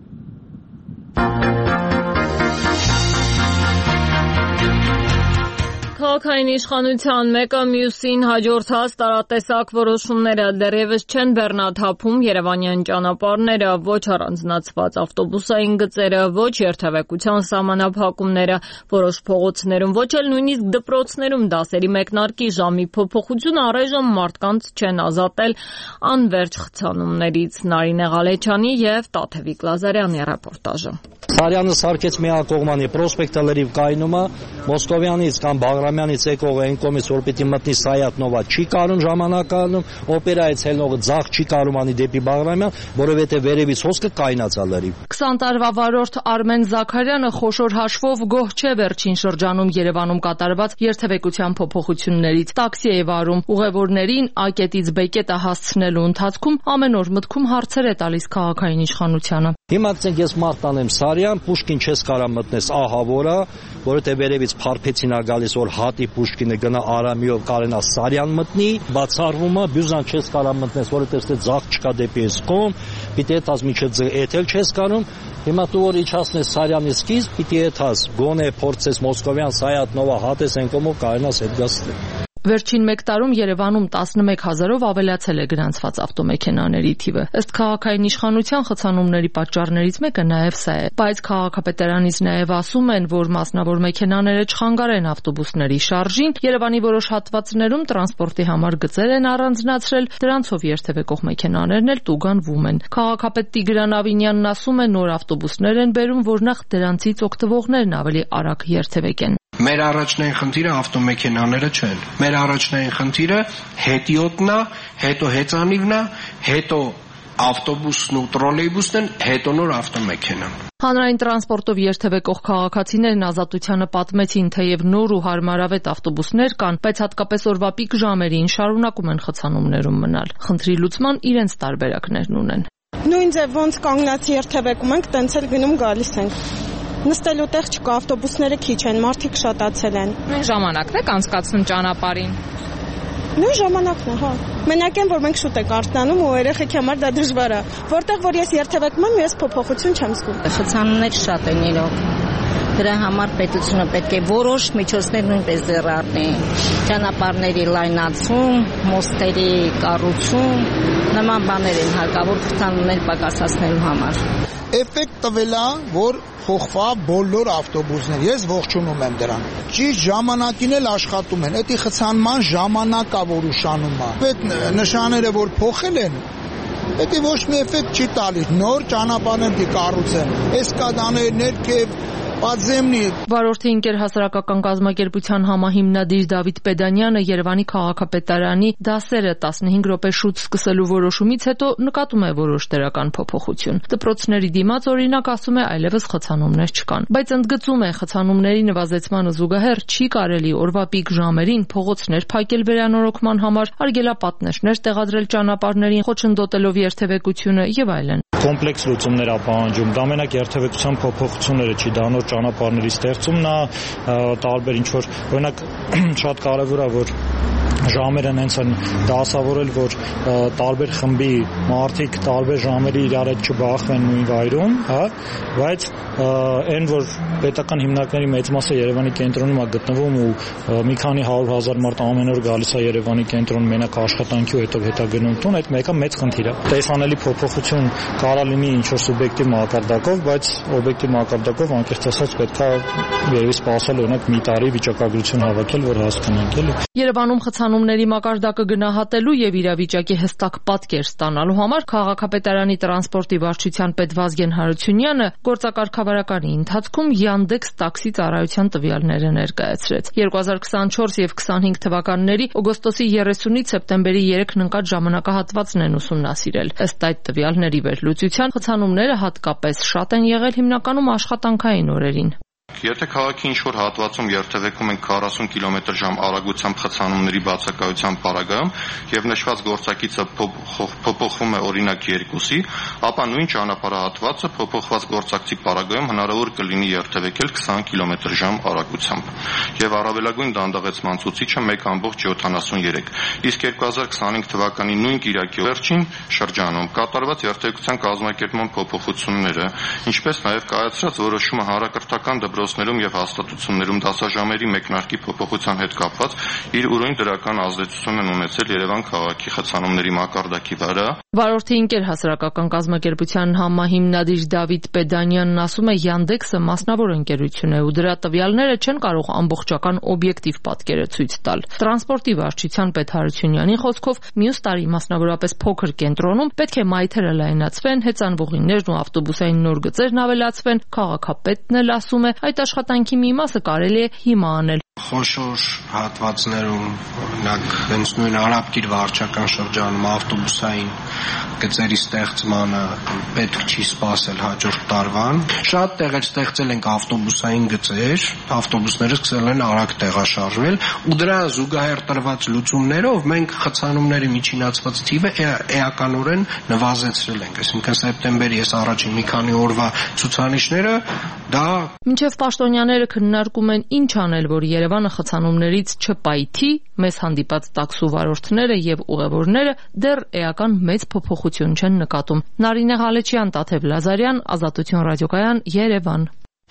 S1: Քաղաքային իշխանության մեկը մյուսին հաջորդած տարատեսակ որոշումները դեռևս չեն բեռնաթափում Երևանյան ճանապարհները, ոչ առանձնացված ավտոբուսային գծերը, ոչ երթևեկության սահմանափակումները, որոշ փողոցներում, ոչ էլ նույնիսկ դպրոցներում դասերի մեկնարկի ժամի փոփոխությունը առայժմ մարդկանց չեն ազատել անվերջ խցանումներից։ Նարինե Ղալեչյանի եւ Տաթևիկ Լազարյանի ռեպորտաժը։
S17: Սարյանը սարքեց միակողմանի պրոսպեկտը լրիվ կայնում է, Մոսկովյանից կամ Բաղրամյանից եկողը այն կողմից որ պիտի մտնի Սայաթնովա չի կարում ժամանականում, օպերայից ելնողը ձախ չի կարում անի դեպի Բաղրամյան, որովհետև վերևից հոսքը կայնացա լրիվ։
S1: 20 տարվա վարորդ Արմեն Զաքարյանը խոշոր հաշվով գոհ չէ վերջին շրջանում Երևանում կատարված երթևեկության փոփոխություններից։ Տաքսի է վարում, ուղևորներին A կետից B կետը հասցնելու ընթացքում ամեն օր մտքում հարցեր է տալիս քաղաքային իշխանությանը։
S17: Հիմա ես մարդ տանեմ Սարյան, Պուշկին չես կարա մտնես ահա որա, որովհետև վերևից փարփեցին ա գալիս որ հատի Պուշկինը գնա Արամիով կարենա Սարյան մտնի, բացառվում է Բյուզան չես կարա մտնես, որովհետև դե ձախ չկա դեպի այս կողմ, պիտի այդած միջը էթել չես կարում։ Հիմա դու որ իջացնես Սարյանի սկիզբ, պիտի այդած գոնե փորձես Մոսկովյան Սայաթնովա հատես այն կողմով կարենաս հետ գաս։
S1: Վերջին 1 տարում Երևանում 11,000-ով ավելացել է գրանցված ավտոմեքենաների թիվը։ Ըստ քաղաքային իշխանության խցանումների պատճառներից մեկը նաև սա է, բայց քաղաքապետարանից նաև ասում են, որ մասնավոր մեքենաները չխանգարեն ավտոբուսների շարժին, Երևանի որոշ հատվածներում տրանսպորտի համար գծեր են առանձնացրել, դրանցով երթևեկող մեքենաներն էլ տուգանվում են։ Քաղաքապետ Տիգրան Ավինյանն ասում է, նոր ավտոբուսներ են բերում, որնախ դրանցից օգտվողներն ավելի արագ երթևեկեն։
S20: Մեր առաջնային խնդիրը ավտոմեքենաները չեն։ Մեր առաջնային խնդիրը հետիոտն է, հետո հեծանիվն է, հետո ավտոբուսն ու տրոլեյբուսն են, հետո նոր ավտոմեքենան։
S1: Հանրային տրանսպորտով երթևեկող քաղաքացիներն Ազատությանը պատմեցին, թեև նոր ու հարմարավետ ավտոբուսներ կան, բայց հատկապես օրվա պիկ ժամերին շարունակում են խցանումներում մնալ։ Խնդրի լուծման իրենց տարբերակներն ունեն։
S21: Նույն ձև ոնց կանգնած երթևեկում ենք, տենց էլ գնում գալիս ենք։ Նստելու տեղ չկա, ավտոբուսները քիչ են, մարդիկ շատացել են։
S1: Մենք ժամանակն եք անցկացնում ճանապարհին։
S21: Նույն ժամանակն է, հա։ Մենակ են, որ մենք շուտ ենք արթնանում ու երեխեքի համար դա դժվար է։ Որտեղ որ ես երթևեկում եմ, ես փոփոխություն չեմ զգում։
S9: Խցանումներ շատ են իրոք։ Դրա համար պետությունը պետք է որոշ միջոցներ նույնպես ձեռ առնի։ Ճանապարհների լայնացում, մոստերի կառուցում, նման բաներ են հարկավոր խցանումներ պակասացնելու համար։
S16: Էֆեկտ տվել է, որ փոխվա բոլոր ավտոբուսները։ Ես ողջունում եմ դրան։ Ճիշտ ժամանակին էլ աշխատում են։ Դա խցանման ժամանակա որ ուշանում է։ Այդ նշանները որ փոխել են, դա ոչ մի էֆեկտ չի տալիս։ Նոր ճանապարհներ կառուցեն։ Էսկադաներ, ներքև Պատզեմնի
S1: Վարորդի ընկեր հասարակական կազմակերպության համահիմնադիր Դավիթ Պեդանյանը Երևանի քաղաքապետարանի դասերը 15 րոպե շուտ սկսելու որոշումից հետո նկատում է որոշ դրական փոփոխություն։ Դպրոցների դիմաց օրինակ ասում է այլևս խցանումներ չկան, բայց ընդգծում է խցանումների նվազեցմանը զուգահեռ չի կարելի օրվա պիկ ժամերին փողոցներ փակել վերանորոգման համար, արգելապատնեշներ տեղադրել ճանապարհներին, խոչընդոտելով երթևեկությունը եւ այլն։
S22: Կոմպլեքս լուծումներ ապահանջում, դա մենակ երթևեկության փոփոխությունները չի, դա նոր ճանապարհների ստեղծումն է, տարբեր ինչ որ օրինակ շատ կարևոր է որ ժամերը հենց են դասավորել, որ տարբեր խմբի մարդիկ տարբեր ժամերի իրար հետ չբախվեն նույն վայրում, հա, բայց այն որ պետական հիմնարկների մեծ մասը Երևանի կենտրոնում է գտնվում ու մի քանի 100,000 մարդ ամեն օր գալիս է Երևանի կենտրոն մենակ աշխատանքի ու հետո գնում տուն, այդ մեկը մեծ խնդիր է։ Տեսանելի փոփոխություն կարա լինի ինչ որ սուբյեկտիվ մակարդակով, բայց օբյեկտիվ մակարդակով անկեղծ ասած պետք է երևի սպասել օրինակ մի տարի վիճակագրություն հավաքել, որ հասկանանք էլի։
S1: Երևանում խցանումների մակարդակը գնահատելու եւ իրավիճակի հստակ պատկեր ստանալու համար քաղաքապետարանի տրանսպորտի վարչության պետ Վազգեն Հարությունյանը գործակարգավարականի ընթացքում Yandex տաքսի ծառայության տվյալները ներկայացրեց։ 2024 եւ 25 թվականների օգոստոսի 30-ից սեպտեմբերի 3-ն ընկած ժամանակահատվածն են ուսումնասիրել։ Ըստ այդ տվյալների վերլուծության խցանումները հատկապես շատ են եղել հիմնականում աշխատանքային օրերին։
S23: Եթե քաղաքի ինչ-որ հատվածում երթևեկում ենք 40 կմ/ժ արագությամբ խցանումների բացակայության պարագայում եւ նշված գործակիցը փոփոխվում է օրինակ 2-ի, ապա նույն ճանապարհահատվածը փոփոխված գործակցի պարագայում հնարավոր կլինի երթևեկել 20 կմ/ժ արագությամբ եւ առավելագույն դանդաղեցման ցուցիչը 1.73։ Իսկ 2025 թվականի նույն կիրակի վերջին շրջանում կատարված երթևեկության կազմակերպման փոփոխությունները, ինչպես նաեւ կայացրած որոշումը հանրակրթական դպրոցներում եւ հաստատություններում դասաժամերի մեկնարկի փոփոխության հետ կապված իր ուրույն դրական ազդեցություն են ունեցել Երևան քաղաքի խցանումների մակարդակի վրա։
S10: Վարորդի ընկեր հասարակական կազմակերպության համահիմնադիր Դավիթ Պեդանյանն ասում է, Yandex-ը մասնավոր ընկերություն է ու դրա տվյալները չեն կարող ամբողջական օբյեկտիվ պատկերը ցույց տալ։ Տրանսպորտի վարչության պետ Հարությունյանի խոսքով մյուս տարի մասնավորապես փոքր կենտրոնում պետք է մայթերը լայնացվեն, հեծանվողիներն ու ավտոբուսային նոր գծերն ավելացվեն։ Քաղաքապետն էլ ասում է, այդ աշխատանքի մի մասը կարելի է հիմա անել։
S20: Խոշոր հատվածներում, օրինակ, հենց նույն Արաբկիր վարչական շրջանում ավտոբուսային գծերի ստեղծմանը պետք չի սպասել հաջորդ տարվան։ Շատ տեղեր ստեղծել ենք ավտոբուսային գծեր, ավտոբուսները սկսել են արագ տեղաշարժվել ու դրա զուգահեռ տրված լուծումներով մենք խցանումների միջինացված թիվը էականորեն նվազեցրել ենք։ Այսինքն սեպտեմբերի առաջին մի քանի օրվա ցուցանիշները դա
S10: Մինչև պաշտոնյաները քննարկում են ինչ անել, որ Երևանը խցանումներից չպայթի, մեզ հանդիպած տաքսու վարորդները եւ ուղևորները դեռ էական մեծ փոփոխություն չեն նկատում։ Նարինե Ղալեչյան, Տաթև Լազարյան, Ազատություն ռադիոկայան, Երևան։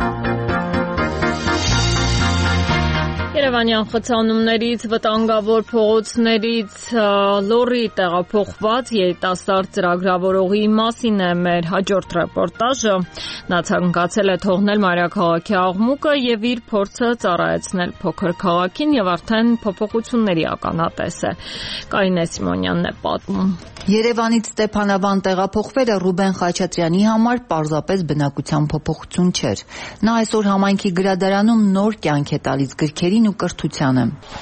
S1: Երևանյան խցանումներից, վտանգավոր փողոցներից լորի տեղափոխված երիտասարդ ծրագրավորողի մասին է մեր հաջորդ ռեպորտաժը։ Նա ցանկացել է թողնել մայրաքաղաքի աղմուկը եւ իր փորձը ծառայեցնել փոքր քաղաքին եւ արդեն փոփոխությունների ականատես է։ Կարինե Սիմոնյանն է պատմում։
S3: Երևանից Ստեփանավան տեղափոխվելը Ռուբեն Խաչատրյանի համար պարզապես բնակության փոփոխություն չէր։ Նա այսօր համայնքի գրադարանում նոր կյանք է տալիս գրքերին ու կրթությանը։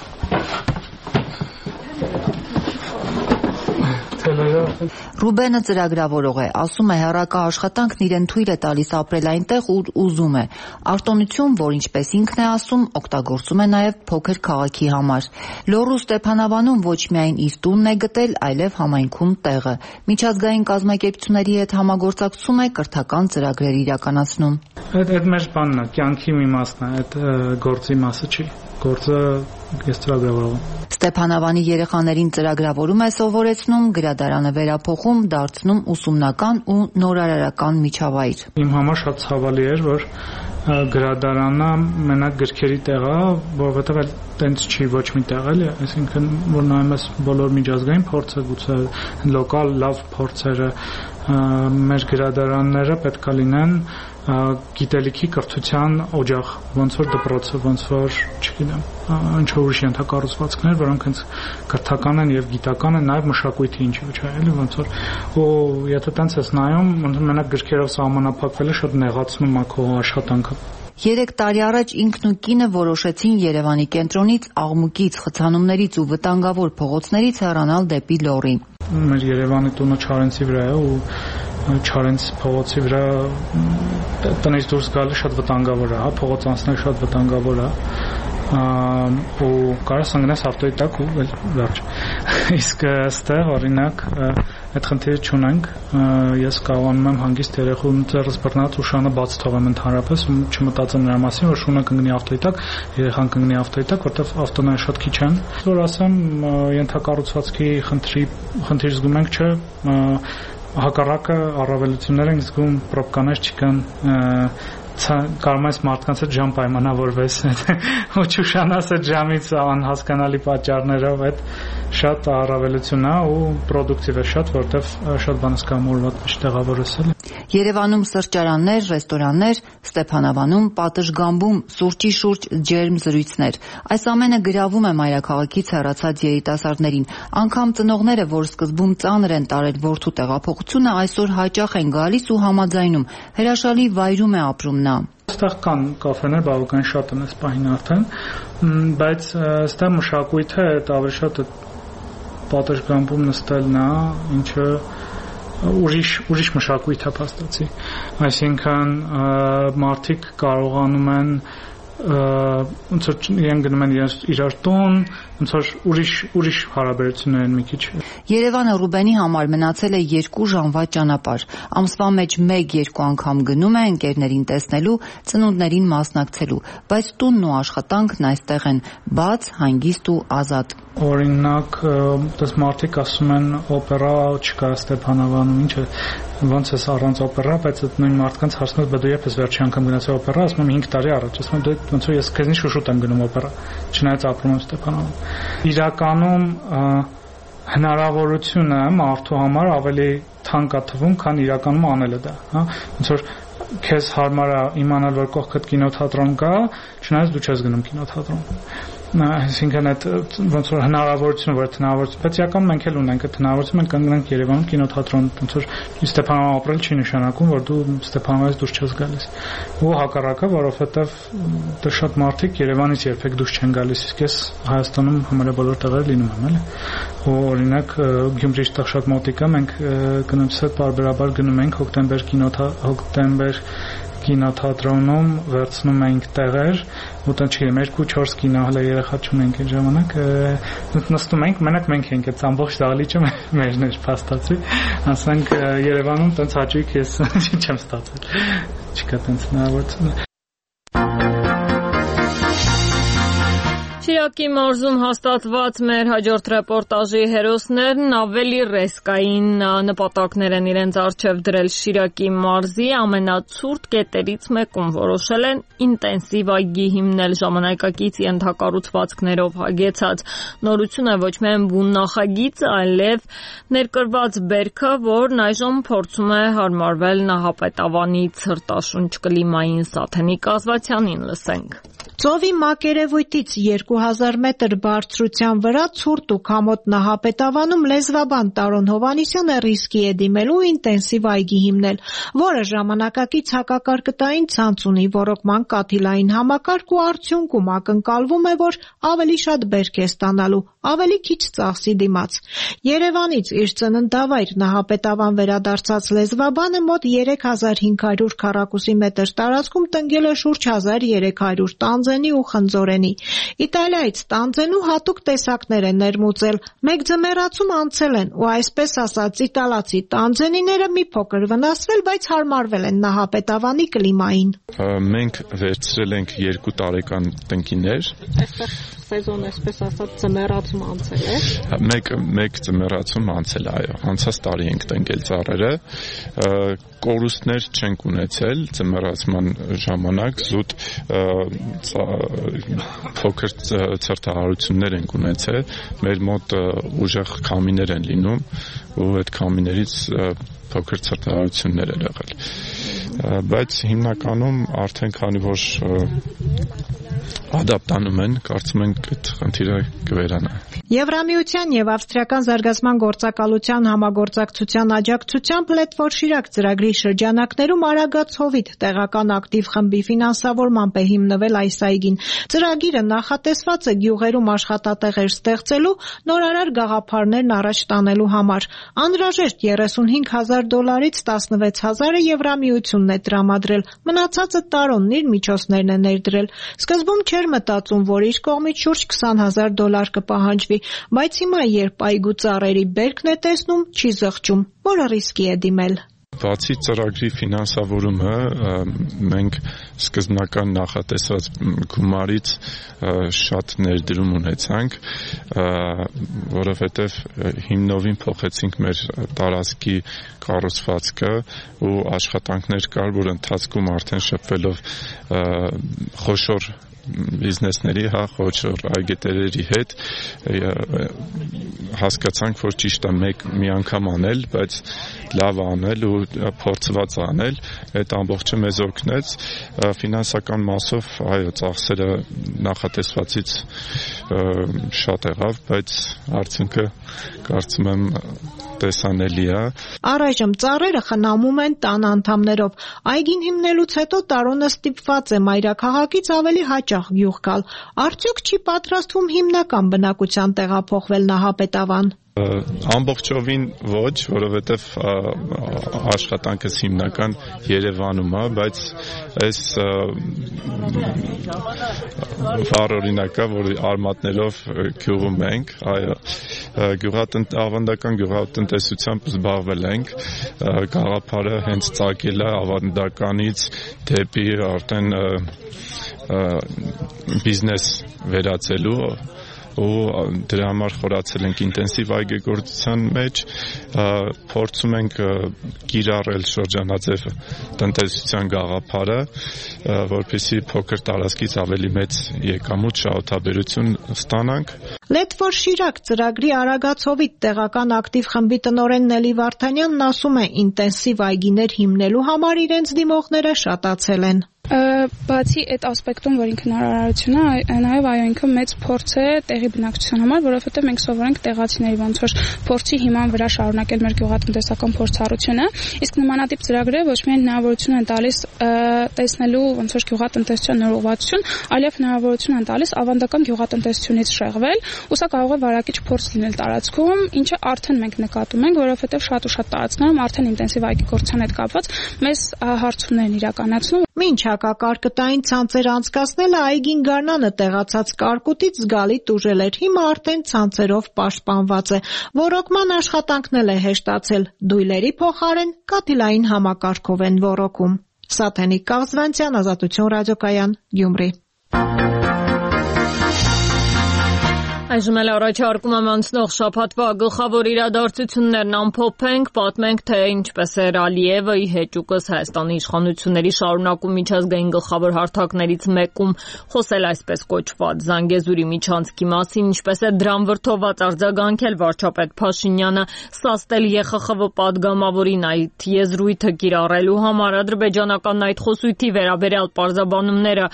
S3: Ռուբենը ծրագրավորող է, ասում է հեռակա աշխատանքն իրեն թույլ է տալիս ապրել այնտեղ, ուր ուզում է։ Արտոնություն, որ ինչպես ինքն է ասում, օգտագործում է նաև փոքր քաղաքի համար։ Լոռու Ստեփանավանում ոչ միայն իր տունն է գտել, այլև համայնքում տեղը։ Միջազգային կազմակերպությունների հետ համագործակցում է, կրթական ծրագրեր իրականացնում։
S22: Այդ մեր բանն է, կյանքի մի մասն է, այդ գործի մասը չի։ Գործը ես ծրագրավորող եմ։
S3: Ստեփանավանի երեխաներին ծրագրավորում է սովորեցնում, գրադարանը վերափոխում, դարձնում ուսումնական ու նորարարական միջավայր։
S22: Իմ համար շատ ցավալի էր, որ գրադարանը մենակ գրքերի տեղ է, որովհետև այլ տենց չի ոչ մի տեղ էլի, այսինքն որ նայում ես բոլոր միջազգային փորձը, գուցե լոկալ լավ փորձերը, մեր գրադարանները պետք է լինեն գիտելիքի կրթության օջախ, ոնց որ դպրոցը, ոնց որ, չգիտեմ, ինչ որ ուրիշ ենթակառուցվածքներ, որոնք հենց կրթական են եւ գիտական են, նաեւ մշակույթի ինչի ոչ էլի, ոնց որ ու եթե տենց ես նայում, մենակ գրքերով սահմանափակվելը շատ նեղացնում է քո աշխատանքը։
S3: 3 տարի առաջ ինքն ու կինը որոշեցին Երևանի կենտրոնից, աղմուկից, խցանումներից ու վտանգավոր փողոցներից հեռանալ դեպի Լոռի։
S22: Մեր Երևանի տունը Չարենցի վրա է ու Չարենց փողոցի վրա տնից դուրս գալը շատ վտանգավոր է, հա, փողոց անցնելը շատ վտանգավոր է։ Ու կարաս ընկնես ավտոյի տակ ու վերջ։ Իսկ այստեղ օրինակ այդ խնդիրը չունենք, ես կարողանում եմ հանգիստ երեխուն ձեռս բռնած ու շանը բաց թողեմ ընդհանրապես ու չմտածեմ նրա մասին, որ շունը կընկնի ավտոյի տակ, երեխան կընկնի ավտոյի տակ, որտեվ ավտոները շատ քիչ են։ Որ ասեմ, ենթակառուցվածքի խնդիր զգում ենք, չէ, հակառակը առավելություններ են զգում, պրոբկաներ չկան, կարող ես մարդկանց հետ ժամ պայմանավորվես ու չուշանաս այդ ժամից անհասկանալի պատճառներով, այդ շատ առավելություն է ու պրոդուկտիվ է շատ, որտեվ շատ բան սկամորված մեջ տեղավորես էլի։
S3: Երևանում սրճարաններ, ռեստորաններ, Ստեփանավանում, Պատշգամբում, սուրճի շուրջ ջերմ զրույցներ։ Այս ամենը գրավում է մայրաքաղաքից հեռացած երիտասարդներին։ Անգամ ծնողները, որ սկզբում ծանր են տարել որդու տեղափոխությունը, այսօր հաճախ են գալիս ու համաձայնում։ Հրաշալի վայրում է ապրում նա։
S22: Այստեղ կան կաֆեներ, բավական շատ են այս պահին արդեն, բայց այստեղ մշակույթը ավելի շատ Պատշգամբում նստելն է, ինչը ուրիշ մշակույթ է փաստացի։ Այսինքն մարդիկ կարողանում են ոնց որ իրեն գնում են իրար տուն, ոնց որ ուրիշ հարաբերություններ են մի քիչ։
S3: Երևանը Ռուբենի համար մնացել է 2 ժամվա ճանապարհ։ Ամսվա մեջ 1-2 անգամ գնում է ընկերներին տեսնելու, ծնունդներին մասնակցելու, բայց տունն ու աշխատանքն այստեղ են, բաց, հանգիստ ու ազատ։
S2: Օրինակ, դες մարդիկ ասում են օպերա չկա Ստեփանավանում, ինչ է, ոնց է առանց օպերա, բայց այդ նույն մարդկանց հարցնես, բա դու երբ ես վերջի անգամ գնացել օպերա, ասում եմ 5 տարի առաջ, ասում եմ դու ոնց որ ես քեզնից շուշուտ եմ գնում օպերա, չնայած ապրում եմ Ստեփանավանում։ Իրականում հնարավորությունը մարդու համար ավելի թանկ է թվում, քան իրականում անելը դա, հա, ոնց որ քեզ հարմար է իմանալ, որ կողքդ կինոթատրոն կա, չնայած դու չես գնում կինոթատրոն։ Այսինքն այդ ոնց որ հնարավորությունը, որ հնարավորություն, բայց իրականում մենք էլ ունենք այդ հնարավորությունը, մենք կանգնենք Երևանում կինոթատրոն, ոնց որ Ստեփանավանում ապրել չի նշանակում, որ դու Ստեփանավից դուրս չես գալիս։ Ու հակառակը, որովհետև դե շատ մարդիկ Երևանից երբեք դուրս չեն գալիս, իսկ ես Հայաստանում համարյա բոլոր տեղեր լինում եմ, էլի։ Ու օրինակ Գյումրիից տեղ շատ մոտիկ է, մենք գնումս հետ բարբերաբար գնում ենք հոկտեմբեր կինոթատրոնում վերցնում ենք տեղեր, ու տան չգիտեմ 2-4 կինո հələ երեխա չունենք այդ ժամանակ, նստում ենք, մենակ մենք ենք այդ ամբողջ դահլիճը մերն էր փաստացի, ասենք Երևանում տենց հաճույք ես չեմ ստացել, չկա տենց հնարավորություն։
S1: Շիրակի մարզում հաստատված մեր հաջորդ ռեպորտաժի հերոսներն ավելի ռիսկային նպատակներ են իրենց առջև դրել Շիրակի մարզի ամենացուրտ կետերից մեկում, որոշել են ինտենսիվ այգի հիմնել ժամանակակից ենթակառուցվածքներով հագեցած։ Նորությունը ոչ միայն բուն նախագիծ, այլև ներկրված բերքը, որն այժմ փորձում է հարմարվել Նահապետավանի ցրտաշունչ կլիմային Սաթենիկ Ազվաթյանին լսենք։
S6: Ծովի մակերևույթից 2000 մետր բարձրության վրա ցուրտ ու քամոտ Նահապետավանում լեզվաբան Տարոն Հովհաննիսյանը ռիսկի է դիմելու ինտենսիվ այգի հիմնել, որը ժամանակակից հակակարկտային ցանց ունի, ռոռոկման կաթիլային համակարգ ու արդյունքում ակնկալվում է, որ ավելի շատ բերք է ստանալու, ավելի քիչ ծախսի դիմաց։ Երևանից իր ծննդավայր Նահապետավան վերադարձած լեզվաբանը մոտ 3500 քառակուսի մետր տարածքում տնկել է շուրջ 1300 տանձենի ու խնձորենի։ Իտալիայից տանձենու հատուկ տեսակներ են ներմուծել, մեկ ձմեռացում անցել են ու այսպես ասած իտալացի տանձենիները մի փոքր վնասվել, բայց հարմարվել են Նահապետավանի կլիմային։
S4: Մենք վերցրել ենք 2 տարեկան տնկիներ։
S6: Այստեղ սեզոն այսպես ասած ձմեռացում անցել է։
S4: Մեկ ձմեռացում անցել է, այո, անցած տարի ենք տնկել ծառերը։ Կորուստներ չենք ունեցել ձմեռացման ժամանակ, զուտ փոքր ցրտահարություններ ենք ունեցել, մեր մոտ ուժեղ քամիներ են լինում ու այդ քամիներից փոքր ցրտահարություններ են եղել, բայց հիմնականում արդեն քանի որ ադապտանում են, կարծում ենք այդ խնդիրը կվերանա։
S6: Եվրամիության եւ Ավստրիական զարգացման գործակալության համագործակցության աջակցությամբ Let for Շիրակ ծրագրի շրջանակներում Արագածովիթ տեղական ակտիվ խմբի ֆինանսավորմամբ է հիմնվել այս այգին։ Ծրագիրը նախատեսված է գյուղերում աշխատատեղեր ստեղծելու, նորարար գաղափարներն առաջ տանելու համար։ Անհրաժեշտ $35,000-ից 16,000-ը Եվրամիությունն է տրամադրել, մնացածը Տարոնն իր միջոցներն է ներդրել։ Սկզբում չէր մտածում, որ իր կողմից շուրջ $20,000 կպահանջվի, բայց հիմա երբ այգու ծառերի բերքն է տեսնում, չի զղջում, որը ռիսկի է դիմել։
S4: Բացի ծրագրի ֆինանսավորումը, մենք սկզբնական նախատեսված գումարից շատ ներդրում ունեցանք, որովհետև հիմնովին փոխեցինք մեր տարածքի կառուցվածքը ու աշխատանքներ կար, որ ընթացքում արդեն շփվելով խոշոր բիզնեսների, խոշոր այգետերերի հետ հասկացանք, որ ճիշտ է մի անգամ անել, բայց լավ անել ու փորձված անել, այդ ամբողջը մեզ օգնեց ֆինանսական մասով, այո, ծախսերը նախատեսվածից շատ եղավ, բայց արդյունքը կարծում եմ տեսանելի է։
S6: Առայժմ ծառերը խնամում են տան անդամներով։ Այգին հիմնելուց հետո Տարոնը ստիպված է մայրաքաղաքից ավելի հաճախ գյուղ գալ։ Արդյոք չի պատրաստվում հիմնական բնակության տեղափոխվել Նահապետավան։
S4: Ամբողջովին ոչ, որովհետև աշխատանքս հիմնական Երևանում է, բայց այս վառ օրինակը, որ արմատներով գյուղում ենք, այո, ավանդական գյուղատնտեսությամբ զբաղվել ենք, գաղափարը հենց ծագել է ավանդականից դեպի արդեն բիզնես վերածելու, ու դրա համար խորացել ենք ինտենսիվ այգեգործության մեջ, փորձում ենք կիրառել շրջանաձև տնտեսության գաղափարը, որպեսզի փոքր տարածքից ավելի մեծ եկամուտ շահութաբերություն ստանանք։
S6: Let for Շիրակ ծրագրի Արագացովիտ տեղական ակտիվ խմբի տնօրեն Նելի Վարդանյանն ասում է, ինտենսիվ այգիներ հիմնելու համար իրենց դիմողները շատացել են։
S5: Բացի այդ ասպեկտում, որ ինքը հնարավորություն է, նաև այո ինքը մեծ փորձ է տեղի բնակչության համար, որովհետև մենք սովորենք տեղացիների ոնց որ փորձի հիման վրա շարունակել մեր գյուղատնտեսական փորձառությունը, իսկ նմանատիպ ծրագրերը ոչ միայն հնարավորություն են տալիս տեսնելու ոնց որ գյուղատնտեսության նոր ուղղվածություն, այլև հնարավորություն են տալիս ավանդական գյուղատնտեսությունից շեղվել, ու սա կարող է վարակիչ փորձ լինել տարածքում, ինչը արդեն մենք նկատում ենք, որովհետև շատ ու շատ տարածքներում արդեն ինտենսիվ այգեգործության հետ կապված մեծ հարցումներ են իրականացնում։
S6: Մինչ հակակարկտային ցանցեր անցկացնելը այգին Գարնանը տեղացած կարկուտից զգալի տուժել էր, հիմա արդեն ցանցերով պաշտպանված է։ Ոռոգման աշխատանքն է հեշտացել, դույլերի փոխարեն կաթիլային համակարգով են ոռոգում։ Սաթենիկ Կաղզվանցյան, Ազատություն ռադիոկայան, Գյումրի։
S1: Այժմ էլ առաջարկում եմ անցնող շաբաթվա գլխավոր իրադարձություններն ամփոփենք, պատմենք, թե ինչպես էր Ալիևը ի հեճուկս Հայաստանի իշխանությունների շարունակում միջազգային գլխավոր հարթակներից մեկում խոսել այսպես կոչված Զանգեզուրի միջանցքի մասին, ինչպես է դրան վրդոված արձագանքել վարչապետ Փաշինյանը, սաստել ԵԽԽՎ падգամավորին այդ եզրույթը կիրառելու համար, ադրբեջանական այդ խոսույթի վերաբերյալ պարզաբանումները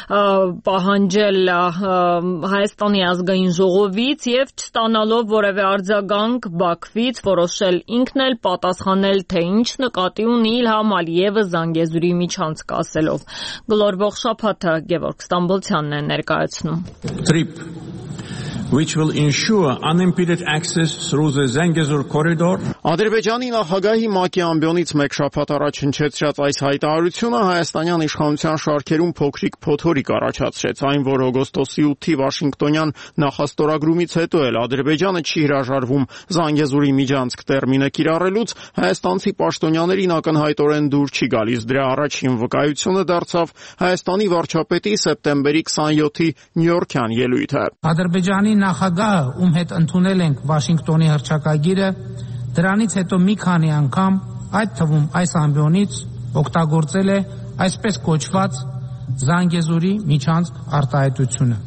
S1: պահանջել Հայաստանի ազգային ժողովից եւ չստանալով որևէ արձագանք Բաքվից որոշել ինքն էլ պատասխանել, թե ինչ նկատի ունի Իլհամ Ալիևը Զանգեզուրի միջանցք ասելով։ Գլորվող շաբաթը Գևորգ Ստամբոլցյանն է ներկայացնում։
S8: Trip which will ensure unimpeded access through the Zangezur corridor.
S11: Ադրբեջանի նախագահի Մակի ամբիոնից մեկ շաբաթ առաջ հնչեցրած այս հայտարարությունը հայաստանյան իշխանության շարքերում փոքրիկ փոթորիկ առաջացրեց, այն որ օգոստոսի 8-ի Վաշինգտոնյան նախաստորագրումից հետո էլ Ադրբեջանը չի հրաժարվում Զանգեզուրի միջանցք տերմինը կիրառելուց, հայաստանցի պաշտոնյաներին ակնհայտորեն դուր չի գալիս։ Դրա առաջին վկայությունը դարձավ Հայաստանի վարչապետի սեպտեմբերի 27-ի Նյույորքյան ելույթը։
S8: Ադրբեջանի նախագահը, ում հետ ընդունել ենք Վաշինգտոնի հռչակագիրը, դրանից հետո մի քանի անգամ, այդ թվում այս ամբիոնից օգտագործել է այսպես կոչված Զանգեզուրի միջանցք արտահայտությունը։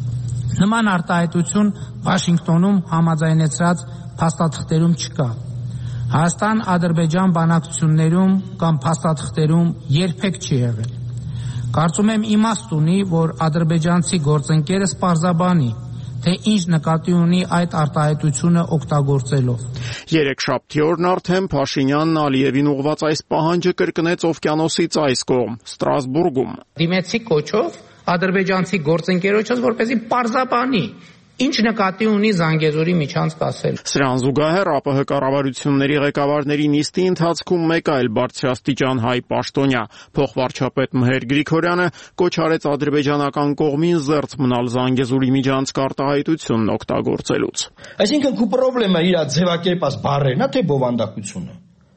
S8: Նման արտահայտություն Վաշինգտոնում համաձայնեցրած փաստաթղթերում չկա։ Հայաստան-Ադրբեջան բանակցություններում կամ փաստաթղթերում երբեք չի եղել։ Կարծում եմ իմաստ ունի, որ ադրբեջանցի գործընկերս պարզաբանի, թե ինչ նկատի ունի այդ արտահայտությունը օգտագործելով։
S11: Երեքշաբթի օրն արդեն Փաշինյանն Ալիևին ուղղված այս պահանջը կրկնեց օվկիանոսից այս կողմ, Ստրասբուրգում։
S8: Դիմեցի կոչով ադրբեջանցի գործընկերոջս, որպեսզի պարզաբանի, ինչ նկատի ունի Զանգեզուրի միջանցք ասել։
S11: Սրան զուգահեռ ԱՊՀ կառավարությունների ղեկավարների նիստի ընթացքում մեկ այլ բարձրաստիճան հայ պաշտոնյա, փոխվարչապետ Մհեր Գրիգորյանը կոչ արեց ադրբեջանական կողմին զերծ մնալ Զանգեզուրի միջանցք արտահայտությունն օգտագործելուց։
S24: Այսինքն քու պրոբլեմը իր ձևակերպած բառերն է, թե բովանդակությունը։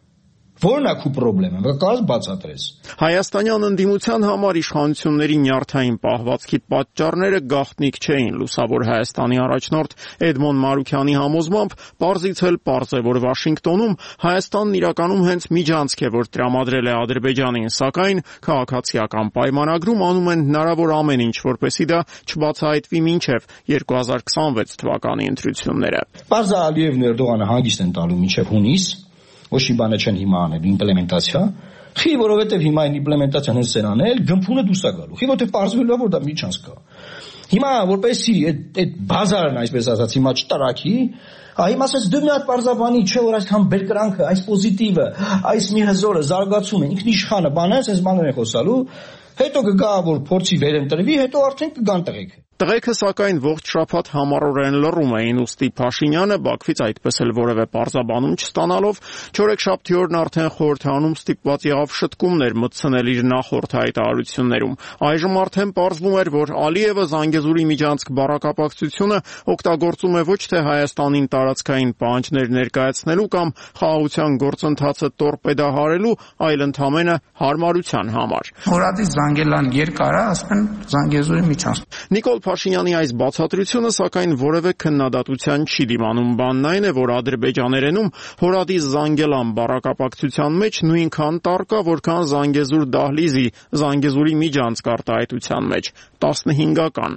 S24: Որն է քու պրոբլեմը, կարաս բացատրես։
S11: Հայաստանյան ընդդիմության համար իշխանությունների նյարդային պահվածքի պատճառները գաղտնիք չէին։ Լուսավոր Հայաստանի առաջնորդ Էդմոն Մարուքյանի համոզմամբ պարզից էլ պարզ է, որ Վաշինգտոնում Հայաստանն իրականում հենց միջանցք է, որ տրամադրել է Ադրբեջանին, սակայն քաղաքացիական պայմանագրում անում են հնարավոր ամեն ինչ, որպեսզի դա չբացահայտվի մինչև 2026 թվականի ընտրությունները։
S24: Պարզ է Ալիևն ու Էրդողանը հանգիստ են տալու մինչև հունիս, ոչ մի բանը չեն հիմա անել, իմպլեմենտացիա, խի որովհետև հիմա այն իմպլեմենտացիան հենց են անել, գմփունը դուրս է գալու, խի որովհետև պարզվելու է, որ դա միջանցք կա։ Հիմա որպեսի այդ բազարն, այսպես ասած, հիմա չտարակի, հիմա ասես դու մի հատ պարզաբանի, չէ որ այսքան բերկրանքը, այս պոզիտիվը, այս մի հզորը զարգացում է, ինքնիշխանը բանը, այսպես բաներ են խոսալու, հետո կգա որ փորձի վերընտրվի, հետո արդեն կգան տղեկ։
S11: Տղեկը սակայն ողջ շաբաթ համառորեն լռում էին, ուստի Փաշինյանը Բաքվից այդպես էլ որևէ պարզաբանում չստանալով, չորեքշաբթի օրն արդեն խորհրդանում ստիպված եղավ շտկումներ մտցնել իր նախորդ հայտարարություններում։ Այժմ արդեն պարզվում էր, որ Ալիևը Զանգեզուրի միջանցք բառակապակցությունը օգտագործում է ոչ թե Հայաստանին տարածքային պահանջներ ներկայացնելու կամ խաղաղության գործընթացը տորպեդահարելու, այլ ընդամենը հարմարության համար։
S8: Հորադի Զանգելան երկար է, ասեն Զանգեզուրի միջանցք։
S11: Նիկոլ Փաշինյանի այս բացատրությունը սակայն որևէ քննադատության չի դիմանում։ Բանն այն է, որ ադրբեջաներենում հորադիս Զանգելան բառակապակցության մեջ նույնքան տառ կա, որքան Զանգեզուր դահլիզի, Զանգեզուրի միջանցք արտահայտության մեջ 15-ական։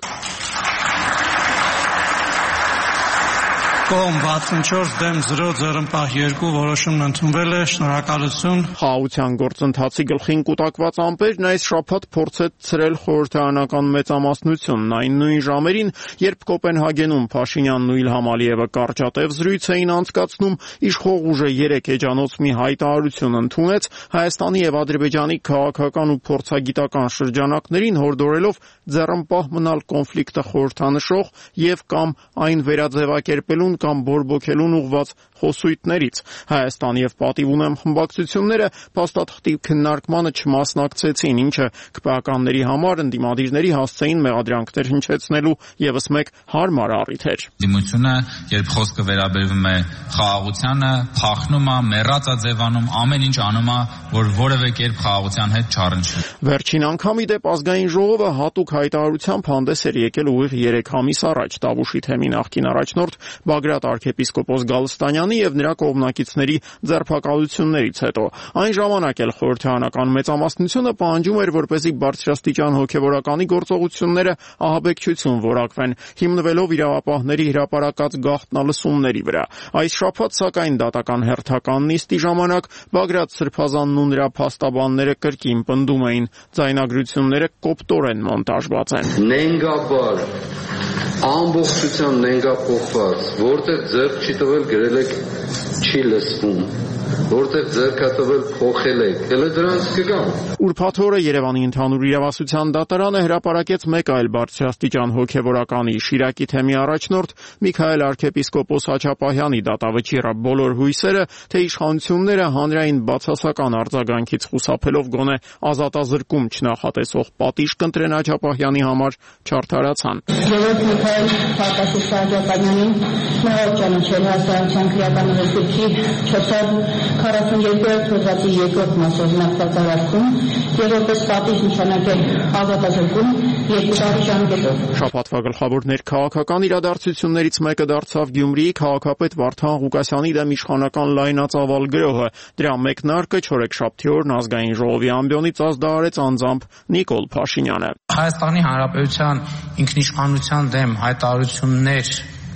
S8: Կողմ 64 դեմ 0 ձեռնպահ 2 որոշումն ընդունվել է, շնորհակալություն։
S11: Խաղաղության գործընթացի գլխին կուտակված ամպերն այս շաբաթ փորձեց ցրել խորհրդարանական մեծամասնությունն այն նույն ժամերին, երբ Կոպենհագենում Փաշինյանն ու Իլհամ Ալիևը կարճատև զրույց էին անցկացնում, իշխող ուժը 3 էջանոց մի հայտարարություն ընդունեց Հայաստանի եւ Ադրբեջանի քաղաքական ու փորձագիտական շրջանակներին հորդորելով ձեռնպահ մնալ կոնֆլիկտը խորհրդանշող եւ կամ այն վերաձևակերպելուն կամ բորբոքելուն ուղղված խոսույթներից։ Հայաստան եւ պատիվ ունեմ խմբակցությունները փաստաթղթի քննարկմանը չմասնակցեցին, ինչը քպեականների համար ընդդիմադիրների հասցեին մեղադրանքներ հնչեցնելու եւս մեկ հարմար առիթ էր։
S12: Դիմությունը, երբ խոսքը վերաբերվում է խաղաղությանը, փախնում է, մեռած է ձևանում, ամեն ինչ անում է, որ որևէ կերպ խաղաղության հետ չառնչի։
S11: Վերջին անգամ ի դեպ ազգային ժողովը հատուկ հայտարարությամբ հանդես էր եկել ուղիղ 3 ամիս առաջ Տավուշի թեմի նախկին առաջնորդ Բագրատ arczepiskopos Գալստանյանի եւ նրա կողմնակիցների ձերբակալություններից հետո։ Այն ժամանակ էլ խորհրդարանական մեծամասնությունը պահանջում էր, որպեսզի բարձրաստիճան հոգեվորականի գործողությունները ահաբեկչություն որակվեն, հիմնվելով իրավապահների հրապարակած գաղտնալսումների վրա։ Այս շաբաթ սակայն դատական հերթական նիստի ժամանակ Բագրատ Սրբազանն ու նրա փաստաբանները կրկին պնդում էին, ձայնագրությունները կոպտորեն մոնտաժված են։
S13: Նենգաբար ամբողջությամբ նենգափոխված, որտեղ ձեռք չի տվել գրել եք չի լսվում, որտեղ ձեռք տվել փոխել եք, հələ դրանց կգամ։
S11: Ուրբաթ օրը Երևանի ընդհանուր իրավասության դատարանը հրապարակեց մեկ այլ բարձրաստիճան հոգեվորականի Շիրակի թեմի առաջնորդ Միքայել arczepiskopos Հաչապահյանի դատավճիռը բոլոր հույսերը, թե իշխանությունները հանրային բացասական արձագանքից խուսափելով գոնե ազատազրկում չնախատեսող պատիժ կընտրեն Հաչապահյանի համար չարդարացան։
S14: Ժողովուրդ Միքայել Հաչապահյանին շնորհ ճանաչել հասարակության քրեական ռեսուրսի 442 հոդվածի 2-րդ մասով նախաձեռնարկում եւ որպես պատիժ նշանակել ազատազրկում 2 տարի ժամկետով։
S11: Շաբաթվա գլխավոր ներքաղաքական իրադարձություններից մեկը դարձավ Գյումրիի քաղաքապետ Վարդան Ղուկասյանի դեմ իշխանական լայնածավալ գրոհը։ Դրա մեկնարկը չորեքշաբթի օրն ազգային ժողովի ամբիոնից ազդարարեց անձամբ Նիկոլ Փաշինյանը։
S8: Հայաստանի Հանրապետության ինքնիշխանության դեմ հայտարարություններ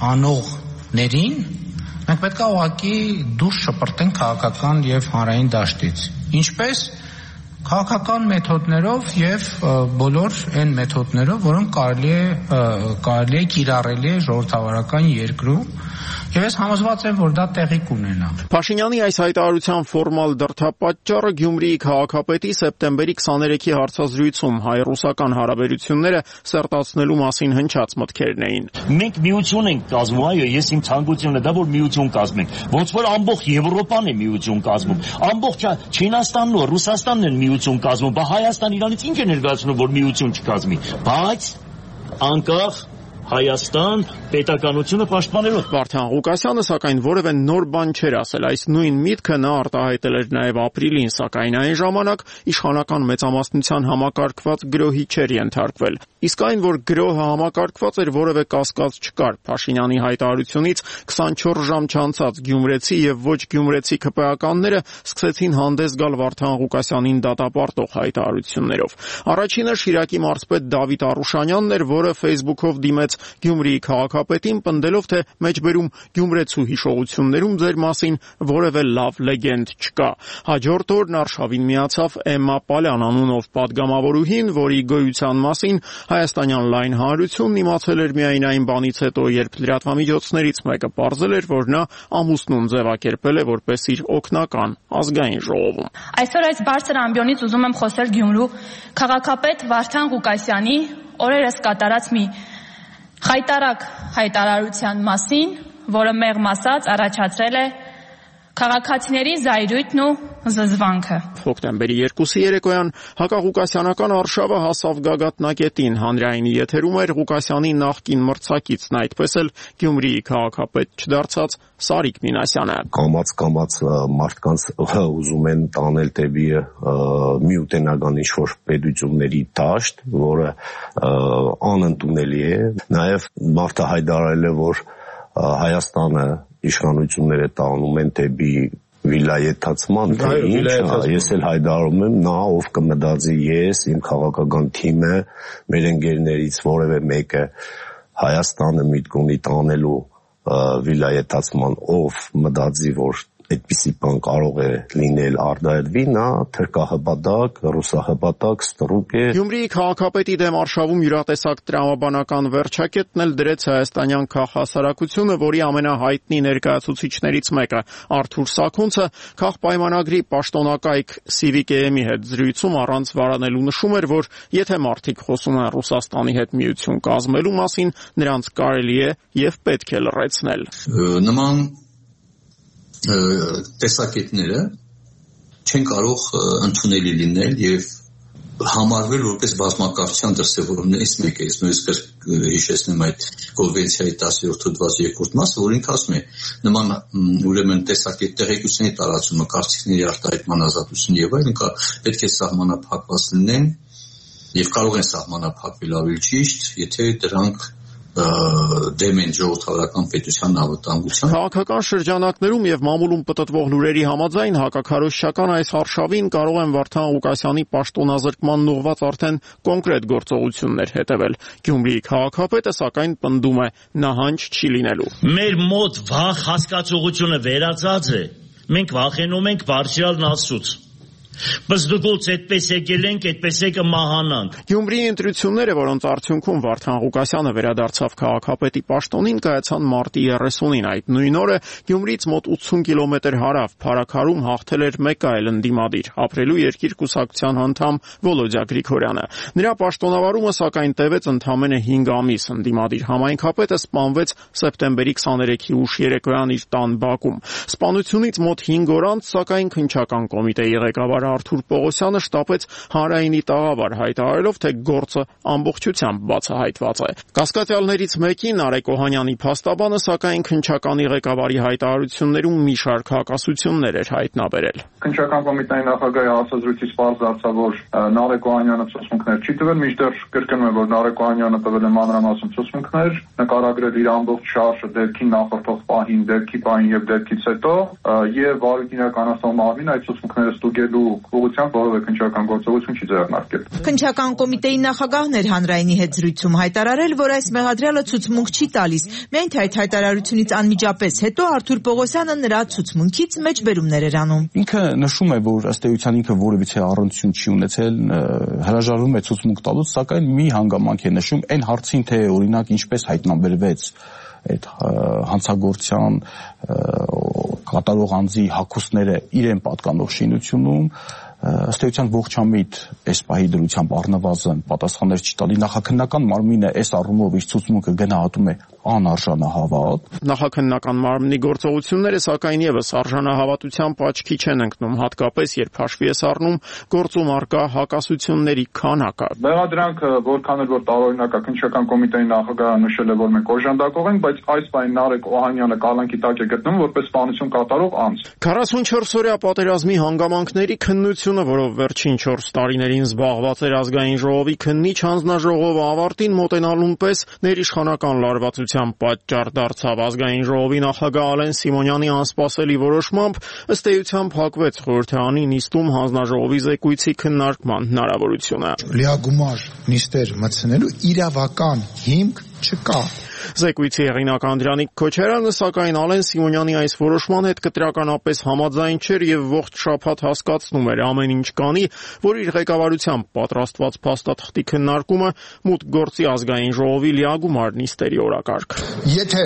S8: անողներին մենք պետք է ուղղակի դուրս շպրտենք քաղաքական եւ հանրային դաշտից։ Ինչպես քաղաքական մեթոդներով եւ բոլոր այն մեթոդներով, որոնք կարելի է կիրառելի է ժողովրդավարական երկրում, եւ ես համոզված եմ, որ դա տեղի կունենա։
S11: Փաշինյանի այս հայտարարության ֆորմալ դրդապատճառը Գյումրիի քաղաքապետի սեպտեմբերի 23-ի հարցազրույցում հայ-ռուսական հարաբերությունները սերտացնելու մասին հնչած մտքերն էին։
S15: Մենք միություն ենք կազմում, այո, ես իմ ցանկությունն է դա, որ միություն կազմենք։ Ոնց որ ամբողջ Եվրոպան է միություն կազմում, ամբողջ Չինաստանն ու Ռուսաստանն են միություն կազմում, բա Հայաստան իրանից ինչ է ներկայացնում, որ միություն չկազմի, բայց անկախ Հայաստան պետականությունը պաշտպանելով։
S11: Վարդան Ղուկասյանը սակայն որևէ նոր բան չէր ասել, այս նույն միտքը նա արտահայտել էր նաև ապրիլին, սակայն այն ժամանակ իշխանական մեծամասնության համակարգված գրոհի չէր ենթարկվել։ Իսկ այն, որ գրոհը համակարգված էր, որևէ կասկած չկար։ Փաշինյանի հայտարարությունից 24 ժամ չանցած գյումրեցի եւ ոչ գյումրեցի քպեականները սկսեցին հանդես գալ Վարդան Ղուկասյանին դատապարտող հայտարարություններով։ Առաջինը Շիրակի մարզպետ Դավիթ Արուշանյանն էր, որը Facebook-ով դիմեց Գյումրիի քաղաքապետին պնդելով, թե մեջբերում գյումրեցու հիշողություններում ձեր մասին որևէ լավ լեգենդ չկա։ Հաջորդ օրն արշավին միացավ Էմմա Պալյան անունով падգամավորուհին, որի գոյության մասին հայաստանյան լայն հանրությունն իմացել էր միայն այն բանից հետո, երբ լրատվամիջոցներից մեկը պարզել էր, որ նա ամուսնուն ձևակերպել է որպես իր օգնական ազգային ժողովում։
S25: Այսօր այս բարձր ամբիոնից ուզում եմ խոսել Գյումրու քաղաքապետ Վարդան Ղուկասյանի օրերս կատարած մի խայտարակ հայտարարության մասին, որը մեղմ ասած առաջացրել է քաղաքացիների զայրույթն ու զզվանքը։
S11: Հոկտեմբերի 2-ի երեկոյան հակաղուկասյանական արշավը հասավ գագաթնակետին։ Հանրայինի եթերում էր Ղուկասյանի նախկին մրցակիցն, այդպես էլ Գյումրիի քաղաքապետ չդարձած Սարիկ Մինասյանը։
S7: Կամաց մարդկանց ուզում են տանել դեպի միութենական ինչ-որ պետությունների դաշտ, որը անընդունելի է։ Նաև մարդը հայտարարել է, որ Հայաստանը իշխանությունները տանում են դեպի վիլայեթացման, ես էլ հայտարարում եմ, նա ով կմտածի ես, իմ քաղաքական թիմը, մեր ընկերներից որևէ մեկը Հայաստանը միտք ունի տանելու վիլայեթացման, ով մտածի, որ այդպիսի բան կարող է լինել արդայդվի, նա թրկահպատակ, ռուսահպատակ, ստրուկ է։
S11: Գյումրիի քաղաքապետի դեմ արշավում յուրատեսակ տրամաբանական վերջակետն էլ դրեց հայաստանյան քաղհասարակությունը, որի ամենահայտնի ներկայացուցիչներից մեկը Արթուր Սաքունցը քաղպայմանագրի պաշտոնակայք Civic-ի հետ զրույցում առանց վարանելու նշում էր, որ եթե մարդիկ խոսում են Ռուսաստանի հետ միություն կազմելու մասին, նրանց կարելի է եւ պետք է լռեցնել։
S17: Նման տեսակետները չեն կարող ընդունելի լինել եւ համարվել որպես բազմակարծության դրսևորումներից մեկը։ Ես նույնիսկ հիշեցնեմ այդ կոնվենցիայի 10-րդ հոդվածի 2-րդ մասը, որ ինքը ասում է նման ուրեմն տեսակետ տեղեկությունների տարածումը, կարծիքների արտահայտման ազատություն եւ այլն պետք է սահմանափակված լինեն եւ կարող են սահմանափակվել ավելի ճիշտ, եթե դրանք դեմ են ժողովրդավարական պետության անվտանգության։
S11: Քաղաքական շրջանակներում եւ մամուլում պտտվող լուրերի համաձայն հակաքարոզչական այս արշավին կարող են Վարդան Ղուկասյանի պաշտոնազրկմանն ուղղված արդեն կոնկրետ գործողություններ հետևել։ Գյումրիի քաղաքապետը սակայն պնդում է նահանջ չի լինելու։
S15: Մեր մոտ վախ հասկացողությունը վերածած է։ Մենք վախենում ենք բարձրալ Աստծուց։ Բզդուկուց այդպես եկել ենք, այդպես է կմահանանք։
S11: Գյումրիի ընտրությունները, որոնց արդյունքում Վարդան Ղուկասյանը վերադարձավ քաղաքապետի պաշտոնին, կայացան մարտի 30-ին։ Այդ նույն օրը Գյումրիից մոտ 80 կիլոմետր հարավ Փարաքարում հաղթել էր մեկ այլ ընդդիմադիր, Ապրելու երկիր կուսակցության անդամ Վոլոդյա Գրիգորյանը։ Նրա պաշտոնավարումը սակայն տևեց ընդամենը 5 ամիս։ Ընդդիմադիր համայնքապետը սպանվեց սեպտեմբերի 23-ի ուշ երեկոյան իր տան բակում։ Սպանությունից մոտ 5 օր անց, սակայն քննչական կոմիտեի ղեկավար Արթուր Պողոսյանը շտապեց հանրայինի տաղավար, հայտարարելով, թե գործը ամբողջությամբ բացահայտված է։ Կասկածյալներից մեկին Արեգ Օհանյանի փաստաբանը, սակայն քննչականի ղեկավարի հայտարարություններում մի շարք հակասություններ էր հայտնաբերել։
S18: Քննչական կոմիտեի նախագահի հարցազրույցից պարզ դարձավ, որ Արեգ Օհանյանը ցուցմունքներ չի տվել, մինչդեռ կրկնում է, որ Արեգ Օհանյանը տվել է մանրամասն ցուցմունքներ, նկարագրել իր ամբողջ շարժը դեպքին նախորդող պահին, դեպքի պահին եւ դեպքից հետո, եւ վարույթ իրականացնող մարմին այդ ցուցմունքները ստուգելու ուղղությամբ որևէ քննչական գործողություն չի ձեռնարկել։
S19: Քննչական կոմիտեի նախագահն էր հանրայինի հետ զրույցում հայտարարել, որ այս մեղադրյալը ցուցմունք չի տալիս։ Միայն թե այդ հայտարարությունից անմիջապես հետո Արթուր Պողոսյանը նրա ցուցմունքից մեջբերումներ էր անում։
S21: Ինքը նշում է, որ ըստ էության ինքը որևիցե առնչություն չի ունեցել, հրաժարվում է ցուցմունք տալուց, սակայն մի հանգամանք է նշում այն հարցին, թե օրինակ ինչպես հայտնաբերվեց այդ հանցագործության կատարող անձի հագուստները իրեն պատկանող շինությունում, ըստ էության ողջամիտ այս պահի դրությամբ առնվազն պատասխաններ չի տալի։ Նախաքննական մարմինը այս առումով իր ցուցմունքը գնահատում է անարժանահավատ։
S11: Նախաքննական մարմնի գործողությունները սակայն եւս արժանահավատությամբ աչքի չեն ընկնում, հատկապես երբ հաշվի է առնում գործում առկա հակասությունների քանակը։
S18: Մեղադրանքը որքան էլ որ տարօրինակ է, քննչական կոմիտեի նախագահը նշել է, որ մենք օժանդակող ենք, բայց այս պահին Արեգ Օհանյանը կալանքի տակ է գտնվում որպես սպանություն կատարող անձ։
S11: 44-օրյա պատերազմի հանգամանքների քննությունը, որով վերջին 4 տարիներին զբաղված էր ազգային ժողովի քննիչ հանձնաժողովը, ավարտին մոտենալուն պես ներիշխանական լարվածության պատճառ դարձավ։ Ազգային ժողովի նախագահ Ալեն Սիմոնյանի անսպասելի որոշմամբ ըստ էության փակվեց խորհրդարանի նիստում հանձնաժողովի զեկույցի քննարկման հնարավորությունը։
S26: Լիագումար նիստեր մտցնելու իրավական հիմք չկա։
S11: Զեկույցի հեղինակ Անդրանիկ Քոչարյանը սակայն Ալեն Սիմոնյանի այս որոշման հետ կտրականապես համաձայն չէր եւ ողջ շաբաթ հասկացնում էր ամեն ինչ կանի, որ իր ղեկավարությամբ պատրաստված փաստաթղթի քննարկումը մուտք գործի ազգային ժողովի լիագումար նիստերի օրակարգ։
S26: Եթե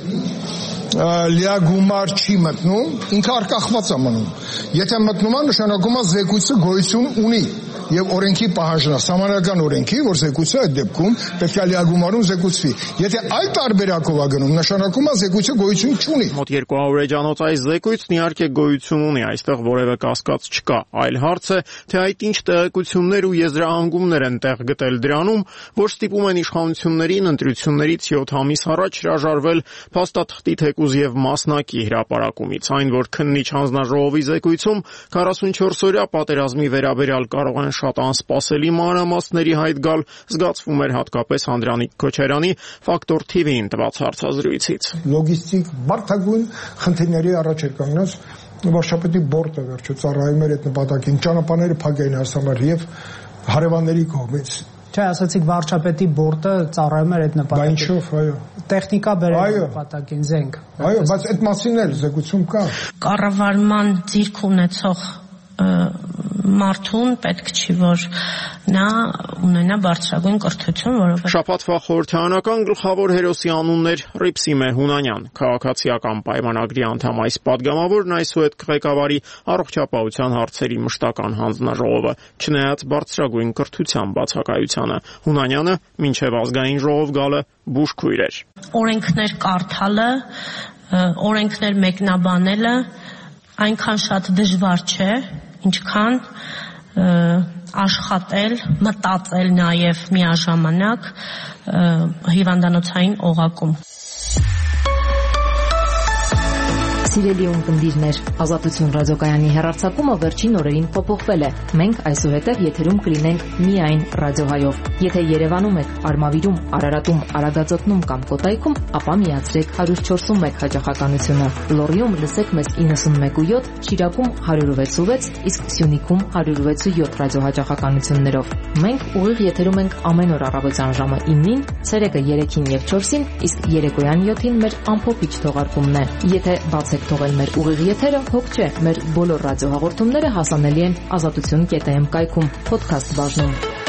S26: լիագումար չի մտնում, ինքը արկախված է մնում։ Եթե մտնում է, նշանակում է զեկույցը գոյություն ունի։ եւ օրենքի պահանջն է, համանական օրենքի, որ զեկույցը այդ դեպքում պետք է լիագումարում զեկուցվի։ Եթե այլ տարբերակով է գնում, նշանակում է զեկույցը գոյություն չունի։
S11: Մոտ 200 էջանոց այս զեկույցն իհարկե գոյություն ունի, այստեղ որևէ կասկած չկա։ Այլ հարց է, թե այդ ինչ տեղեկություններ ու եզրահանգումներ են տեղ գտել դրանում, որ ստիպում են իշխանություններին ընտրություններից 7 ամիս առաջ հրաժարվել փաստաթղթի թեկուզ եւ մասնակի հրապարակումից, այն որ քննիչ հանձնաժողովի զեկույցում 44-օրյա պատերազմի վերաբերյալ կարող են շատ անսպասելի մանրամասների հայտ գալ, զգացվում էր հատկապես Անդրանիկ Քոչարյանի Ֆակտոր TV-ին տված հարցազրույցից։
S26: Լոգիստիկ բարդագույն խնդիրների առաջ էր կանգնած վարշապետի բորտը վերջը ծառայում էր այդ նպատակին, ճանապարհները փակային հասարակ եւ հարևանների կողմից։
S9: Չէ, ասացիք վարչապետի բորտը ծառայում էր այդ նպատակին։
S26: Բա ինչով, այո։
S9: Տեխնիկա բերել նպատակին զենք։
S26: Այո, բայց այդ մասին էլ զեկուցում կա։
S10: Կառավարման ձիրք ունեցող մարդուն պետք չի, որ նա ունենա բարձրագույն կրթություն, որովհետև
S11: Շաբաթվա խորհրդարանական գլխավոր հերոսի անունն էր Ռիփսիմե Հունանյան, քաղաքացիական պայմանագրի անդամ այս падգամավորն այսուհետ ղեկավարի առողջապահության հարցերի մշտական հանձնաժողովը, չնայած բարձրագույն կրթության բացակայությանը։ Հունանյանը մինչև ազգային ժողով գալը բուժքույր էր։
S10: Օրենքներ կարդալը, օրենքներ մեկնաբանելը այնքան շատ դժվար չէ, ինչքան աշխատել, մտածել նաև միաժամանակ հիվանդանոցային օղակում։
S3: Սիրելի ունկնդիրներ, Ազատություն ռադիոկայանի հեռարձակումը վերջին օրերին փոփոխվել է։ Մենք այսուհետև եթերում կլինենք միայն ռադիոհայով։ Եթե Երևանում եք, Արմավիրում, Արարատում, Արագածոտնում կամ Կոտայքում, ապա միացրեք 104.1 հաճախականությունը։ Լոռիում լսեք մեզ 91.7, Շիրակում 106.6, իսկ Սյունիքում 106.7 ռադիոհաճախականություններով։ Մենք ուղիղ եթերում ենք ամեն օր առավոտյան ժամը 9-ին, ցերեկը 3-ին եւ 4-ին, իսկ երեկոյան 7-ին մեր ամփոփիչ թողարկումն է։ Եթե բացեք թողել մեր ուղիղ եթերը, հոգ չէ, մեր բոլոր ռադիոհաղորդումները հասանելի են azatutun.am կայքում, podcast բաժնում։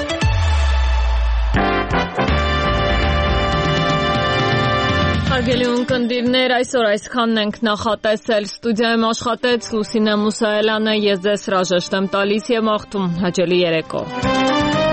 S1: Հարգելի ունկնդիրներ, այսօր այսքանն ենք նախատեսել։ Ստուդիայում աշխատեց Լուսինե Մուսայելյանը, ես ձեզ հրաժեշտ եմ տալիս եւ աղթում հաճելի երեկո։